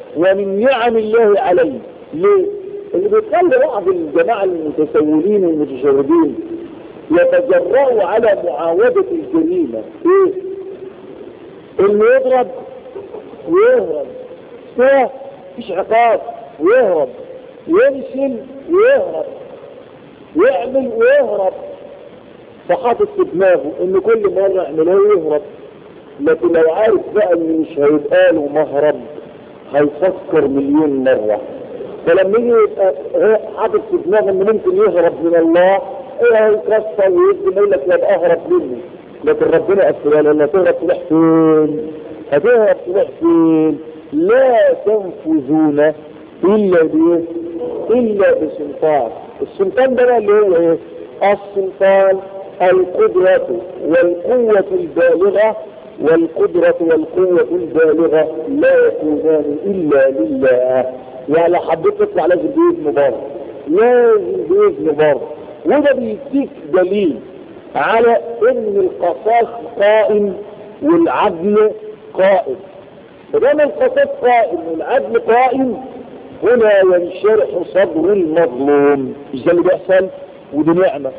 ومن نعم الله عليه. ليه؟ اللي بيخلي بعض الجماعة المتسولين والمتشردين يتجرأوا على معاودة الجريمة ايه؟ اللي يضرب ويهرب، ايه؟ مفيش عقاب ويهرب، ينشل ويهرب، يعمل ويهرب، فحاطط في دماغه ان كل مرة يعمله يهرب. لكن لو عارف بقى ان مش هيبقى له مهرب هيفكر مليون مرة. فلما يجي يبقى حاطط في دماغه انه ممكن يهرب من الله، ايه هيكسر ويبدأ يقول لك يبقى اهرب مني. لكن ربنا قال له تهرب تروح فين؟ هتهرب تروح فين؟ لا تنفذون الا بايه؟ الا بسلطان. السلطان ده اللي هو ايه؟ السلطان القدرة والقوة البالغة، والقدرة والقوة البالغة لا يكونان إلا لله. يعني حبيت تطلع لازم بإذن بره، لازم بإذن بره. وده بيديك دليل على إن القصاص قائم والعدل قائم. فدام القصاص قائم والعدل قائم هنا ينشرح صدر المظلوم. مش ده اللي بيحصل؟ ودي نعمة.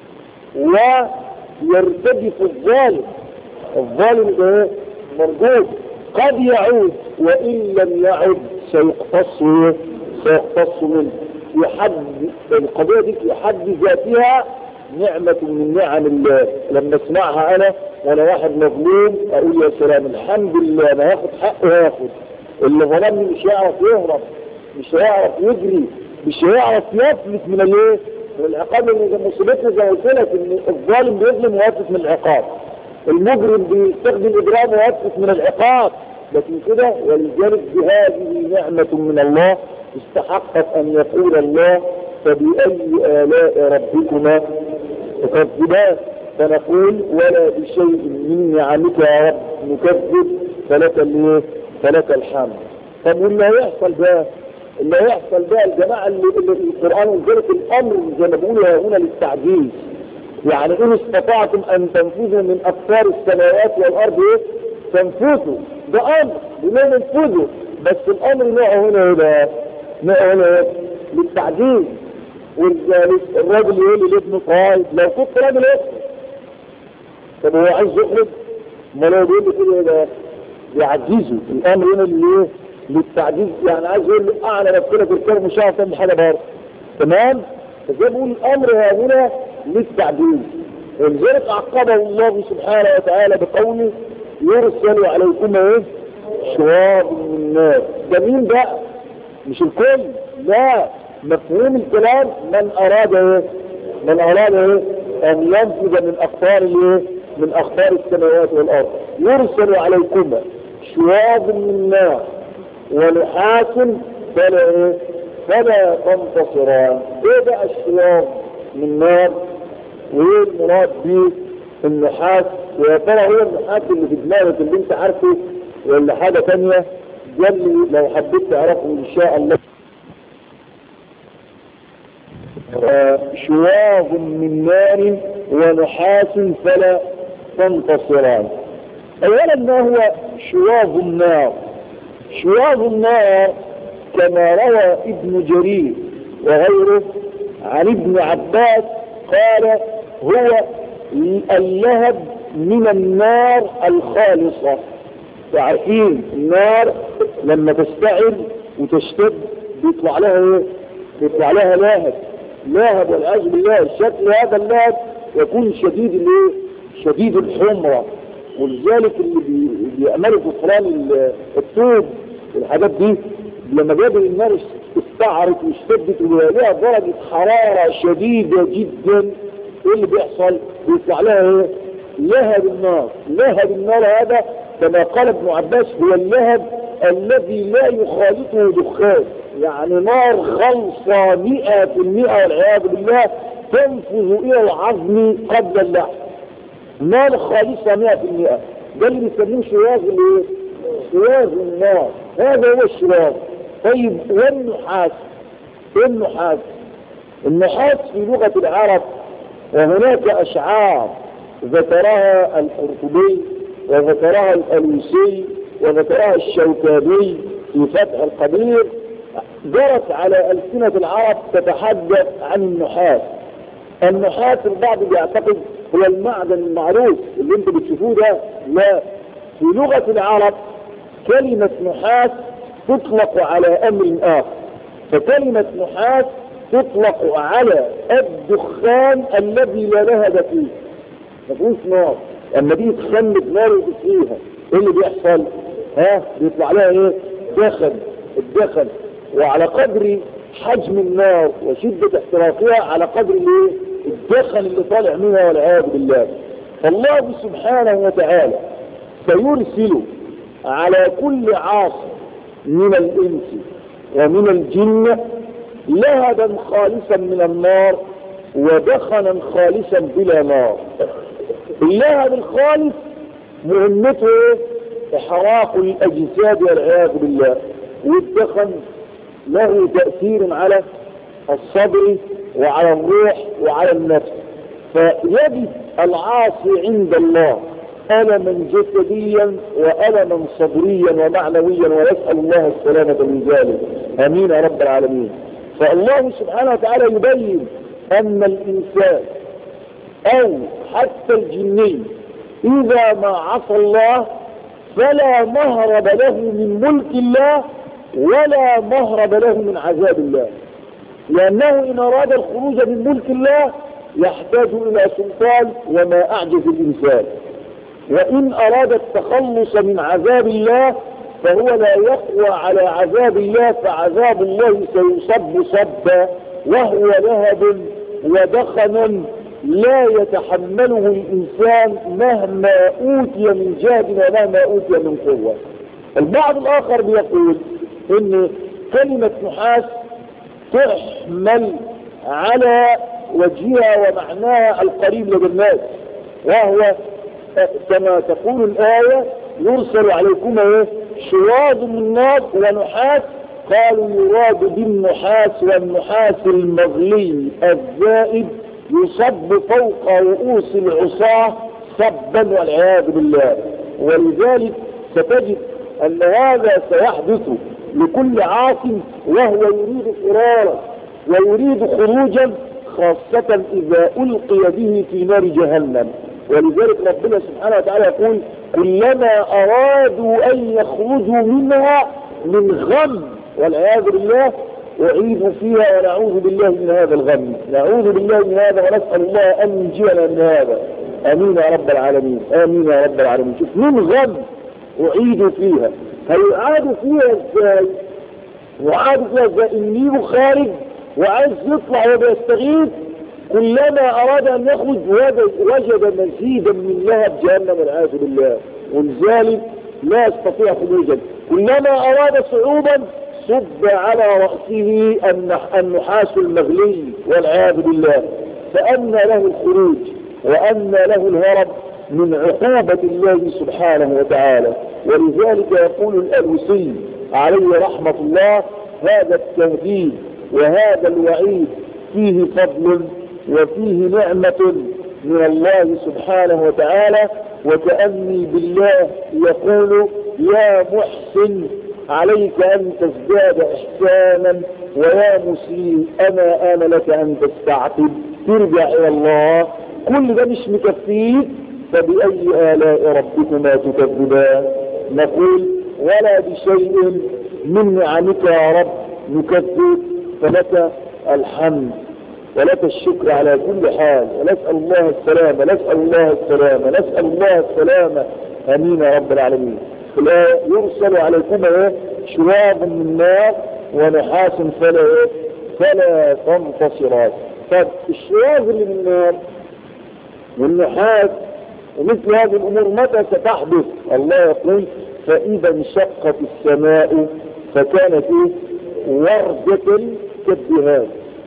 ويرتجف الظالم، الظالم ده مرجوع قد يعود، وإن لم يعد سيقتص سيقتص منه. في حد القضية دي في حد ذاتها نعمة من نعم الله. لما اسمعها أنا وأنا واحد مظلوم أقول يا سلام الحمد لله أنا هاخد حقه هاخد. اللي ظلمني مش هيعرف يهرب، مش هيعرف يجري، مش هيعرف يفلت من الايه؟ من العقاب. اللي مصيبتنا زي ما قلت لك ان الظالم بيظلم ويفلت من العقاب، المجرم بيستخدم اجرام ويفلت من العقاب. لكن كده ولذلك بهذه نعمة من الله استحقت ان يقول الله فبأي آلاء ربكما تكذبان. فنقول ولا بشيء من نعمك يا رب نكذب فلك الايه؟ فلك الحمد. طب واللي هيحصل بقى؟ اللي هيحصل بقى الجماعة اللي, اللي القرآن وذلك الأمر زي ما بيقولوا هنا للتعجيز. يعني إن استطعتم أن تنفذوا من أقطار السماوات والأرض إيه؟ تنفذوا. ده أمر بما ننفذه، بس الأمر نوعه هنا هنا نوعه هنا للتعجيز. ولذلك الراجل يقول لابنه طيب لو كنت راجل اخرج. طب هو عايز يخرج؟ ما لو بيقول له كده ده يعجزه. الأمر هنا اللي ايه؟ للتعجيز. يعني عايز يقول له اعلى نفسنا في الكلام مش هعرف تعمل حاجه بره. تمام؟ فزي بيقول الامر هنا للتعجيز. ولذلك عقبه الله سبحانه وتعالى بقوله يرسل عليكم ايه؟ شواظ من نار. ده مين بقى؟ مش الكل، لا. مفهوم الكلام من اراد ايه؟ من اراد ايه؟ ان ينفذ من اقطار الايه؟ من اقطار السماوات والارض. يرسل عليكم شواظ من نار ونحاس فلا ايه؟ فلا تنتصران. ايه بقى الشواظ من نار؟ وايه المراد بيه النحاس؟ ويا ترى هو النحاس اللي في دماغك اللي انت عارفه ولا حاجه ثانيه؟ ده اللي لو حبيت تعرفه ان شاء الله. شواظ من نار ونحاس فلا تنتصران. اولا ما هو شواظ النار؟ شواظ النار كما روى ابن جرير وغيره عن ابن عباس قال هو اللهب من النار الخالصة. تعرفين النار لما تستعر وتشتد بيطلع لها ايه؟ بيطلع لها لهب. لهب والعياذ بالله. شكل هذا اللهب يكون شديد الايه؟ شديد الحمرة. ولذلك اللي بيعملوا غفران الطوب والحاجات دي لما جابوا النار استعرت واشتدت ولها درجة حرارة شديدة جدا، ايه اللي بيحصل؟ بيطلع لها ايه؟ لهب النار. لهب النار هذا كما قال ابن عباس هو اللهب الذي لا يخالطه دخان. يعني نار خالصة مئة في المئة والعياذ بالله تنفذ الى العظم قبل اللحم. نار خالصة مئة في المئة. ده اللي بيسموه شواظ الايه؟ شواظ النار. هذا هو الشواظ. طيب والنحاس؟ النحاس النحاس في لغة العرب وهناك اشعار ذكرها القرطبي وذكرها الألوسي وذكرها الشوكاني في فتح القدير جرت على ألسنة العرب تتحدث عن النحاس. النحاس البعض بيعتقد هو المعدن المعروف اللي انتم بتشوفوه ده، لا، في لغة العرب كلمة نحاس تطلق على أمر آخر. فكلمة نحاس تطلق على الدخان الذي لا لهب فيه، مفهوش نار. اما دي تخلد نار وتسقيها ايه اللي بيحصل؟ ها بيطلع لها ايه؟ دخن. الدخن وعلى قدر حجم النار وشدة احتراقها على قدر الايه؟ الدخن اللي طالع منها والعياذ بالله. فالله سبحانه وتعالى سيرسل على كل عاصي من الانس ومن الجن لهبا خالصا من النار ودخنا خالصا بلا نار. اللهب الخالص مهمته احراق الاجساد والعياذ بالله، والدخن له تأثير على الصدر وعلى الروح وعلى النفس. فيجد العاصي عند الله ألما جسديا وألما صدريا ومعنويا، ونسأل الله السلامة من ذلك، امين يا رب العالمين. فالله سبحانه وتعالى يبين ان الانسان او حتى الجني اذا ما عصى الله فلا مهرب له من ملك الله ولا مهرب له من عذاب الله، لانه ان اراد الخروج من ملك الله يحتاج الى سلطان وما اعجز الانسان، وان اراد التخلص من عذاب الله فهو لا يقوى على عذاب الله، فعذاب الله سيصب صبا وهو لهب ودخن لا يتحمله الإنسان مهما أوتي من جهد ومهما أوتي من قوة. البعض الآخر بيقول إن كلمة نحاس تحمل على وجهها ومعناها القريب لدى الناس، وهو كما تقول الآية يرسل عليكم ايه؟ شواظ من نار ونحاس. قالوا يراد بالنحاس والنحاس المغلي الزائد يصب فوق رؤوس العصاة صبا والعياذ بالله. ولذلك ستجد ان هذا سيحدث لكل عاص وهو يريد فرارا ويريد خروجا، خاصة اذا القي به في نار جهنم. ولذلك ربنا سبحانه وتعالى يقول كلما ارادوا ان يخرجوا منها من غم والعياذ بالله اعيدوا فيها ونعوذ بالله من هذا الغم، نعوذ بالله من هذا ونسأل الله ان ينجينا من هذا، امين يا رب العالمين، امين يا رب العالمين. شوف من غم اعيدوا فيها، هيعادوا فيها ازاي؟ وعادوا فيها ازاي؟ النيل خارج وعايز يطلع وبيستغيث، كلما اراد ان يخرج وجد مزيدا من لهب جهنم والعياذ بالله، ولذلك لا يستطيع خروجا. كلما اراد صعوبا صب على رأسه النحاس المغلي والعياذ بالله، فأنى له الخروج وأنى له الهرب من عقوبة الله سبحانه وتعالى. ولذلك يقول الألوسي عليه رحمة الله هذا التهديد وهذا الوعيد فيه فضل وفيه نعمة من الله سبحانه وتعالى، وكأني بالله يقول يا محسن عليك أن تزداد إحسانا، ويا مسيء أما آن لك أن تستعتب ترجع إلى الله. كل ده مش مكفيك، فبأي آلاء ربكما تكذبان؟ نقول ولا بشيء من نعمك يا رب نكذب، فلك الحمد ولك الشكر على كل حال، ونسأل الله السلامة نسأل الله السلامة نسأل الله السلامة امين يا رب العالمين. لا يرسل عليكم ايه؟ شواظ من نار ونحاس فلا ايه؟ فلا تنتصران. طب الشواظ اللي من النار والنحاس ومثل هذه الامور متى ستحدث؟ الله يقول فاذا انشقت السماء فكانت ايه؟ وردة كالدهان.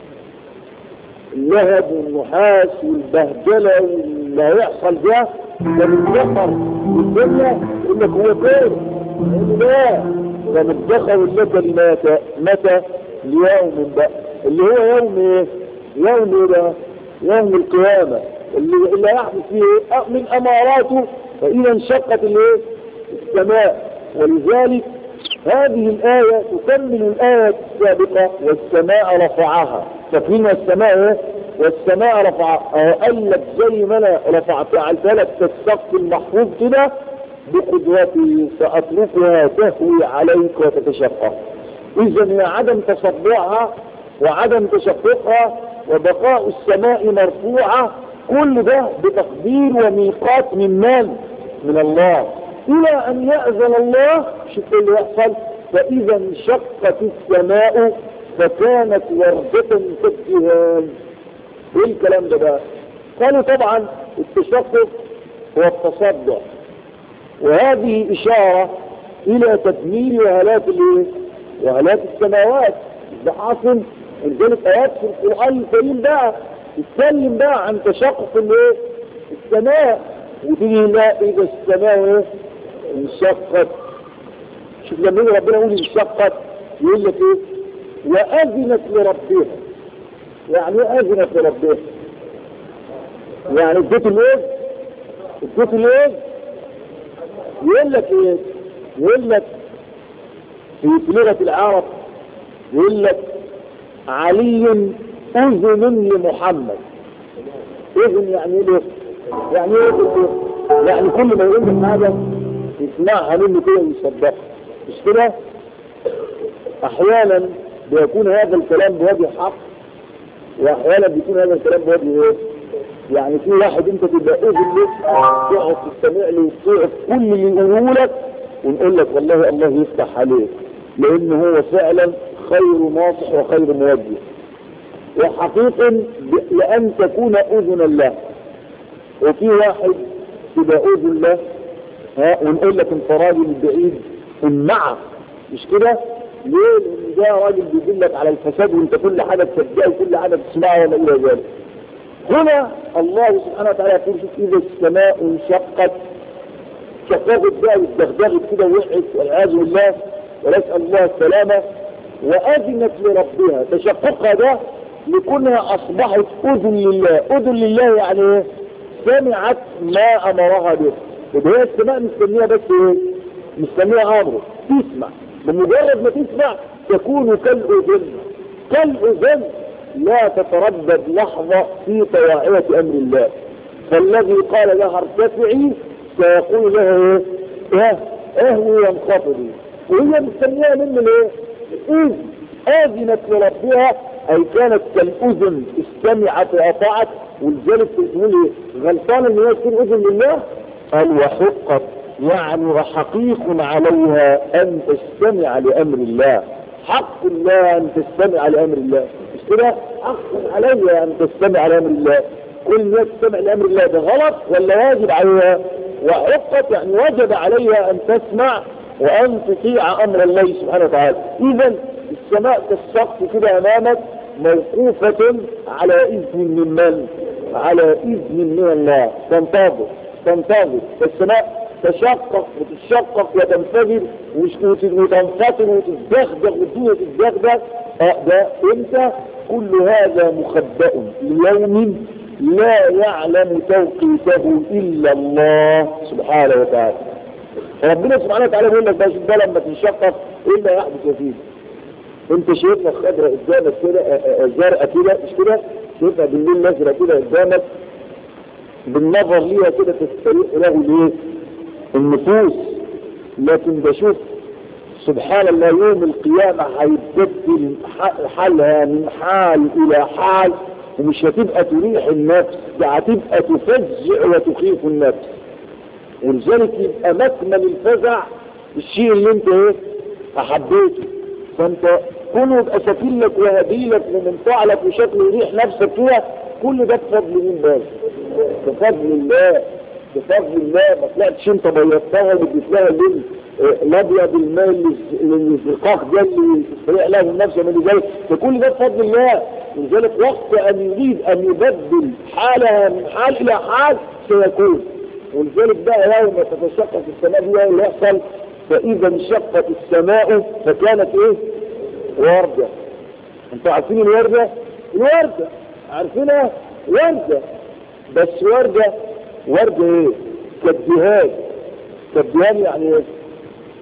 اللهب والنحاس والبهدلة واللي هيحصل ده ده متدخر الدنيا يقول لك هو فين؟ لا ده متدخر لك لمتى؟ متى؟ ليوم بقى اللي هو يوم ايه؟ يوم ايه ده؟ يوم القيامة اللي اللي هيحدث فيه ايه؟ من اماراته فاذا انشقت الايه؟ السماء. ولذلك هذه الآية تكمل الآية السابقة والسماء رفعها. تكمل السماء ايه؟ والسماء رفعها. قال لك زي ما انا رفعت جعلتها لك كالسقف المحفوظ كده بقدرتي سأتركها تهوي عليك وتتشقق. إذا هي عدم تصدعها وعدم تشققها وبقاء السماء مرفوعة، كل ده بتقدير وميقات من من؟ من الله، إلى أن يأذن الله. شوف اللي يحصل، فإذا انشقت السماء فكانت وردة كالدهان. إيه الكلام ده بقى؟ قالوا طبعا التشقق هو التصدع، وهذه إشارة إلى تدمير وهلاك الايه؟ وهلاك السماوات. ده حاصل. ولذلك آيات في القرآن الكريم بقى تتكلم بقى عن تشقق الايه؟ السماء. وتيجي لا إذا السماء ايه؟ انشقت. شوف لما يقول ربنا يقول انشقت يقول لك ايه؟ وأذنت لربها. يعني ايه أذنت لربها؟ يعني اديت الايه؟ اديت الايه؟ يقول لك ايه؟ يقول لك في لغة العرب يقول لك علي أذن لمحمد. إذن يعني ايه؟ يعني ايه؟ يعني كل ما يقول لك حاجة يسمعها منه كده ويصدقها، مش كده؟ أحيانا بيكون هذا الكلام بوجه حق، وأحيانا بيكون هذا الكلام بوجه ايه؟ يعني في واحد انت تبقى اذن له تقعد تستمع له وتقعد كل اللي يقوله لك ونقول لك والله الله يفتح عليك، لان هو فعلا خير ناصح وخير موجه. وحقيقا لان تكون اذنا له. وفي واحد تبقى اذن له ها ونقول لك انت راجل بعيد معه، مش كده؟ ليه؟ لان ده راجل بيدلك على الفساد وانت كل حاجه تصدقه وكل حاجه تسمعها وما الى ذلك. هنا الله سبحانه وتعالى يقول شوف إذا السماء انشقت، شققت بقى واتدغدغت كده ووقعت والعياذ بالله ونسأل الله السلامة. وأذنت لربها، تشققها ده لكونها أصبحت أذن لله. أذن لله يعني ايه؟ سمعت ما أمرها به. وهي السماء مستنية بس ايه؟ مستنية أمره، تسمع. بمجرد ما تسمع تكون كالأذن. كالأذن لا تتردد لحظة في طواعية أمر الله. فالذي قال لها ارتفعي سيقول لها ايه؟ اهوي وانخفضي. وهي مستنية منه الايه؟ إذ آذنت لربها، أي كانت كالأذن استمعت وأطاعت. ولذلك تقول ايه؟ غلطان ان هي تكون أذن لله. قال وحقت، يعني وحقيق عليها أن تستمع لأمر الله. حق الله أن تستمع لأمر الله، مش كده؟ حق عليها أن تستمع لأمر الله. كل الناس تستمع لأمر الله ده غلط ولا واجب عليها؟ وحقت يعني وجب عليها أن تسمع وأن تطيع أمر الله سبحانه وتعالى. إذا السماء كالسقف كده أمامك موقوفة على إذن من من؟ على إذن من الله. تنتظر تنتظر السماء تشقق وتتشقق وتنفجر وتنفطر وتتدغدغ والدنيا تتدغدغ. ده امتى؟ كل هذا مخبأ ليوم لا يعلم توقيته الا الله سبحانه وتعالى. ربنا سبحانه وتعالى بيقول لك ده لما تنشقق ايه اللي هيحدث يا سيدي؟ انت شايفها خضراء قدامك كده زرقاء كده، مش كده؟ شايفها بالليل نازله كده قدامك، بالنظر ليها كده تستريح له ليه؟ النفوس. لكن بشوف سبحان الله يوم القيامة هيتبدل حالها من حال إلى حال، ومش هتبقى تريح النفس، ده هتبقى تفزع وتخيف النفس. ولذلك يبقى مكمن الفزع الشيء اللي انت ايه أحبيته. فانت كله يبقى سفيل لك وهدي لك ومنفع لك وشكله يريح نفسك فيها، كل ده بفضل مين بس؟ بفضل الله. بفضل الله. ما طلعتش انت بيضتها واديت لها الليل الابيض الماء اللي الزقاق ده اللي يستريح له النفس من ذلك، فكل ده بفضل الله. ولذلك وقت ان يريد ان يبدل حالها من حال الى حال سيكون. ولذلك بقى يوم تتشقق السماء دي اللي يحصل، فاذا انشقت السماء فكانت ايه؟ وردة. انتوا عارفين الوردة؟ الوردة عارفينها؟ وردة. بس وردة وردة ايه؟ كالدهان. كالدهان يعني ايه؟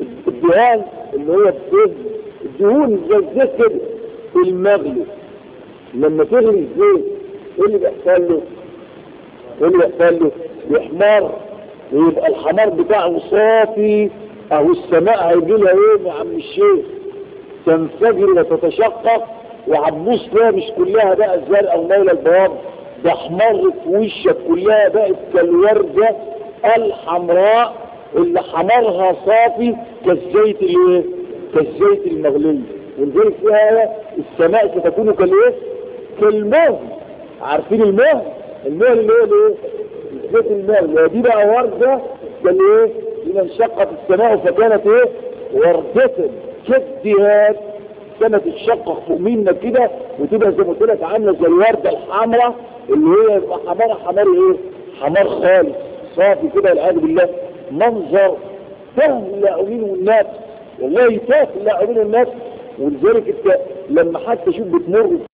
الدهان اللي هو الدهن الدهون زي الزيت كده المغلي لما تغلي الزيت ايه اللي بيحصل له؟ ايه اللي بيحصل له؟ بيحمر ويبقى الحمار بتاعه صافي. اهو السماء هيجي لها ايه يا عم الشيخ؟ تنفجر وتتشقق وهتبص فيها مش كلها بقى الزرقاء وميلة البياض، ده احمر في وشك كلها بقت كالوردة الحمراء اللي حمرها صافي كالزيت الايه؟ كالزيت المغلي. ولذلك فيها السماء ستكون كالايه؟ كالمهل. عارفين المهل؟ المهل اللي هو الايه؟ الزيت المغلي. ودي بقى وردة كالايه؟ لما انشقت السماء فكانت ايه؟ وردة كالدهان. السماء تتشقق فوق منا كده وتبقى زي ما قلت لك عامله زي الورده الحمراء اللي هي يبقى حمار حمار ايه؟ حمار خالص صافي كده والعياذ بالله. منظر تهلع منه النفس، والله تهلع منه النفس. ولذلك انت لما حتى شوف بتمر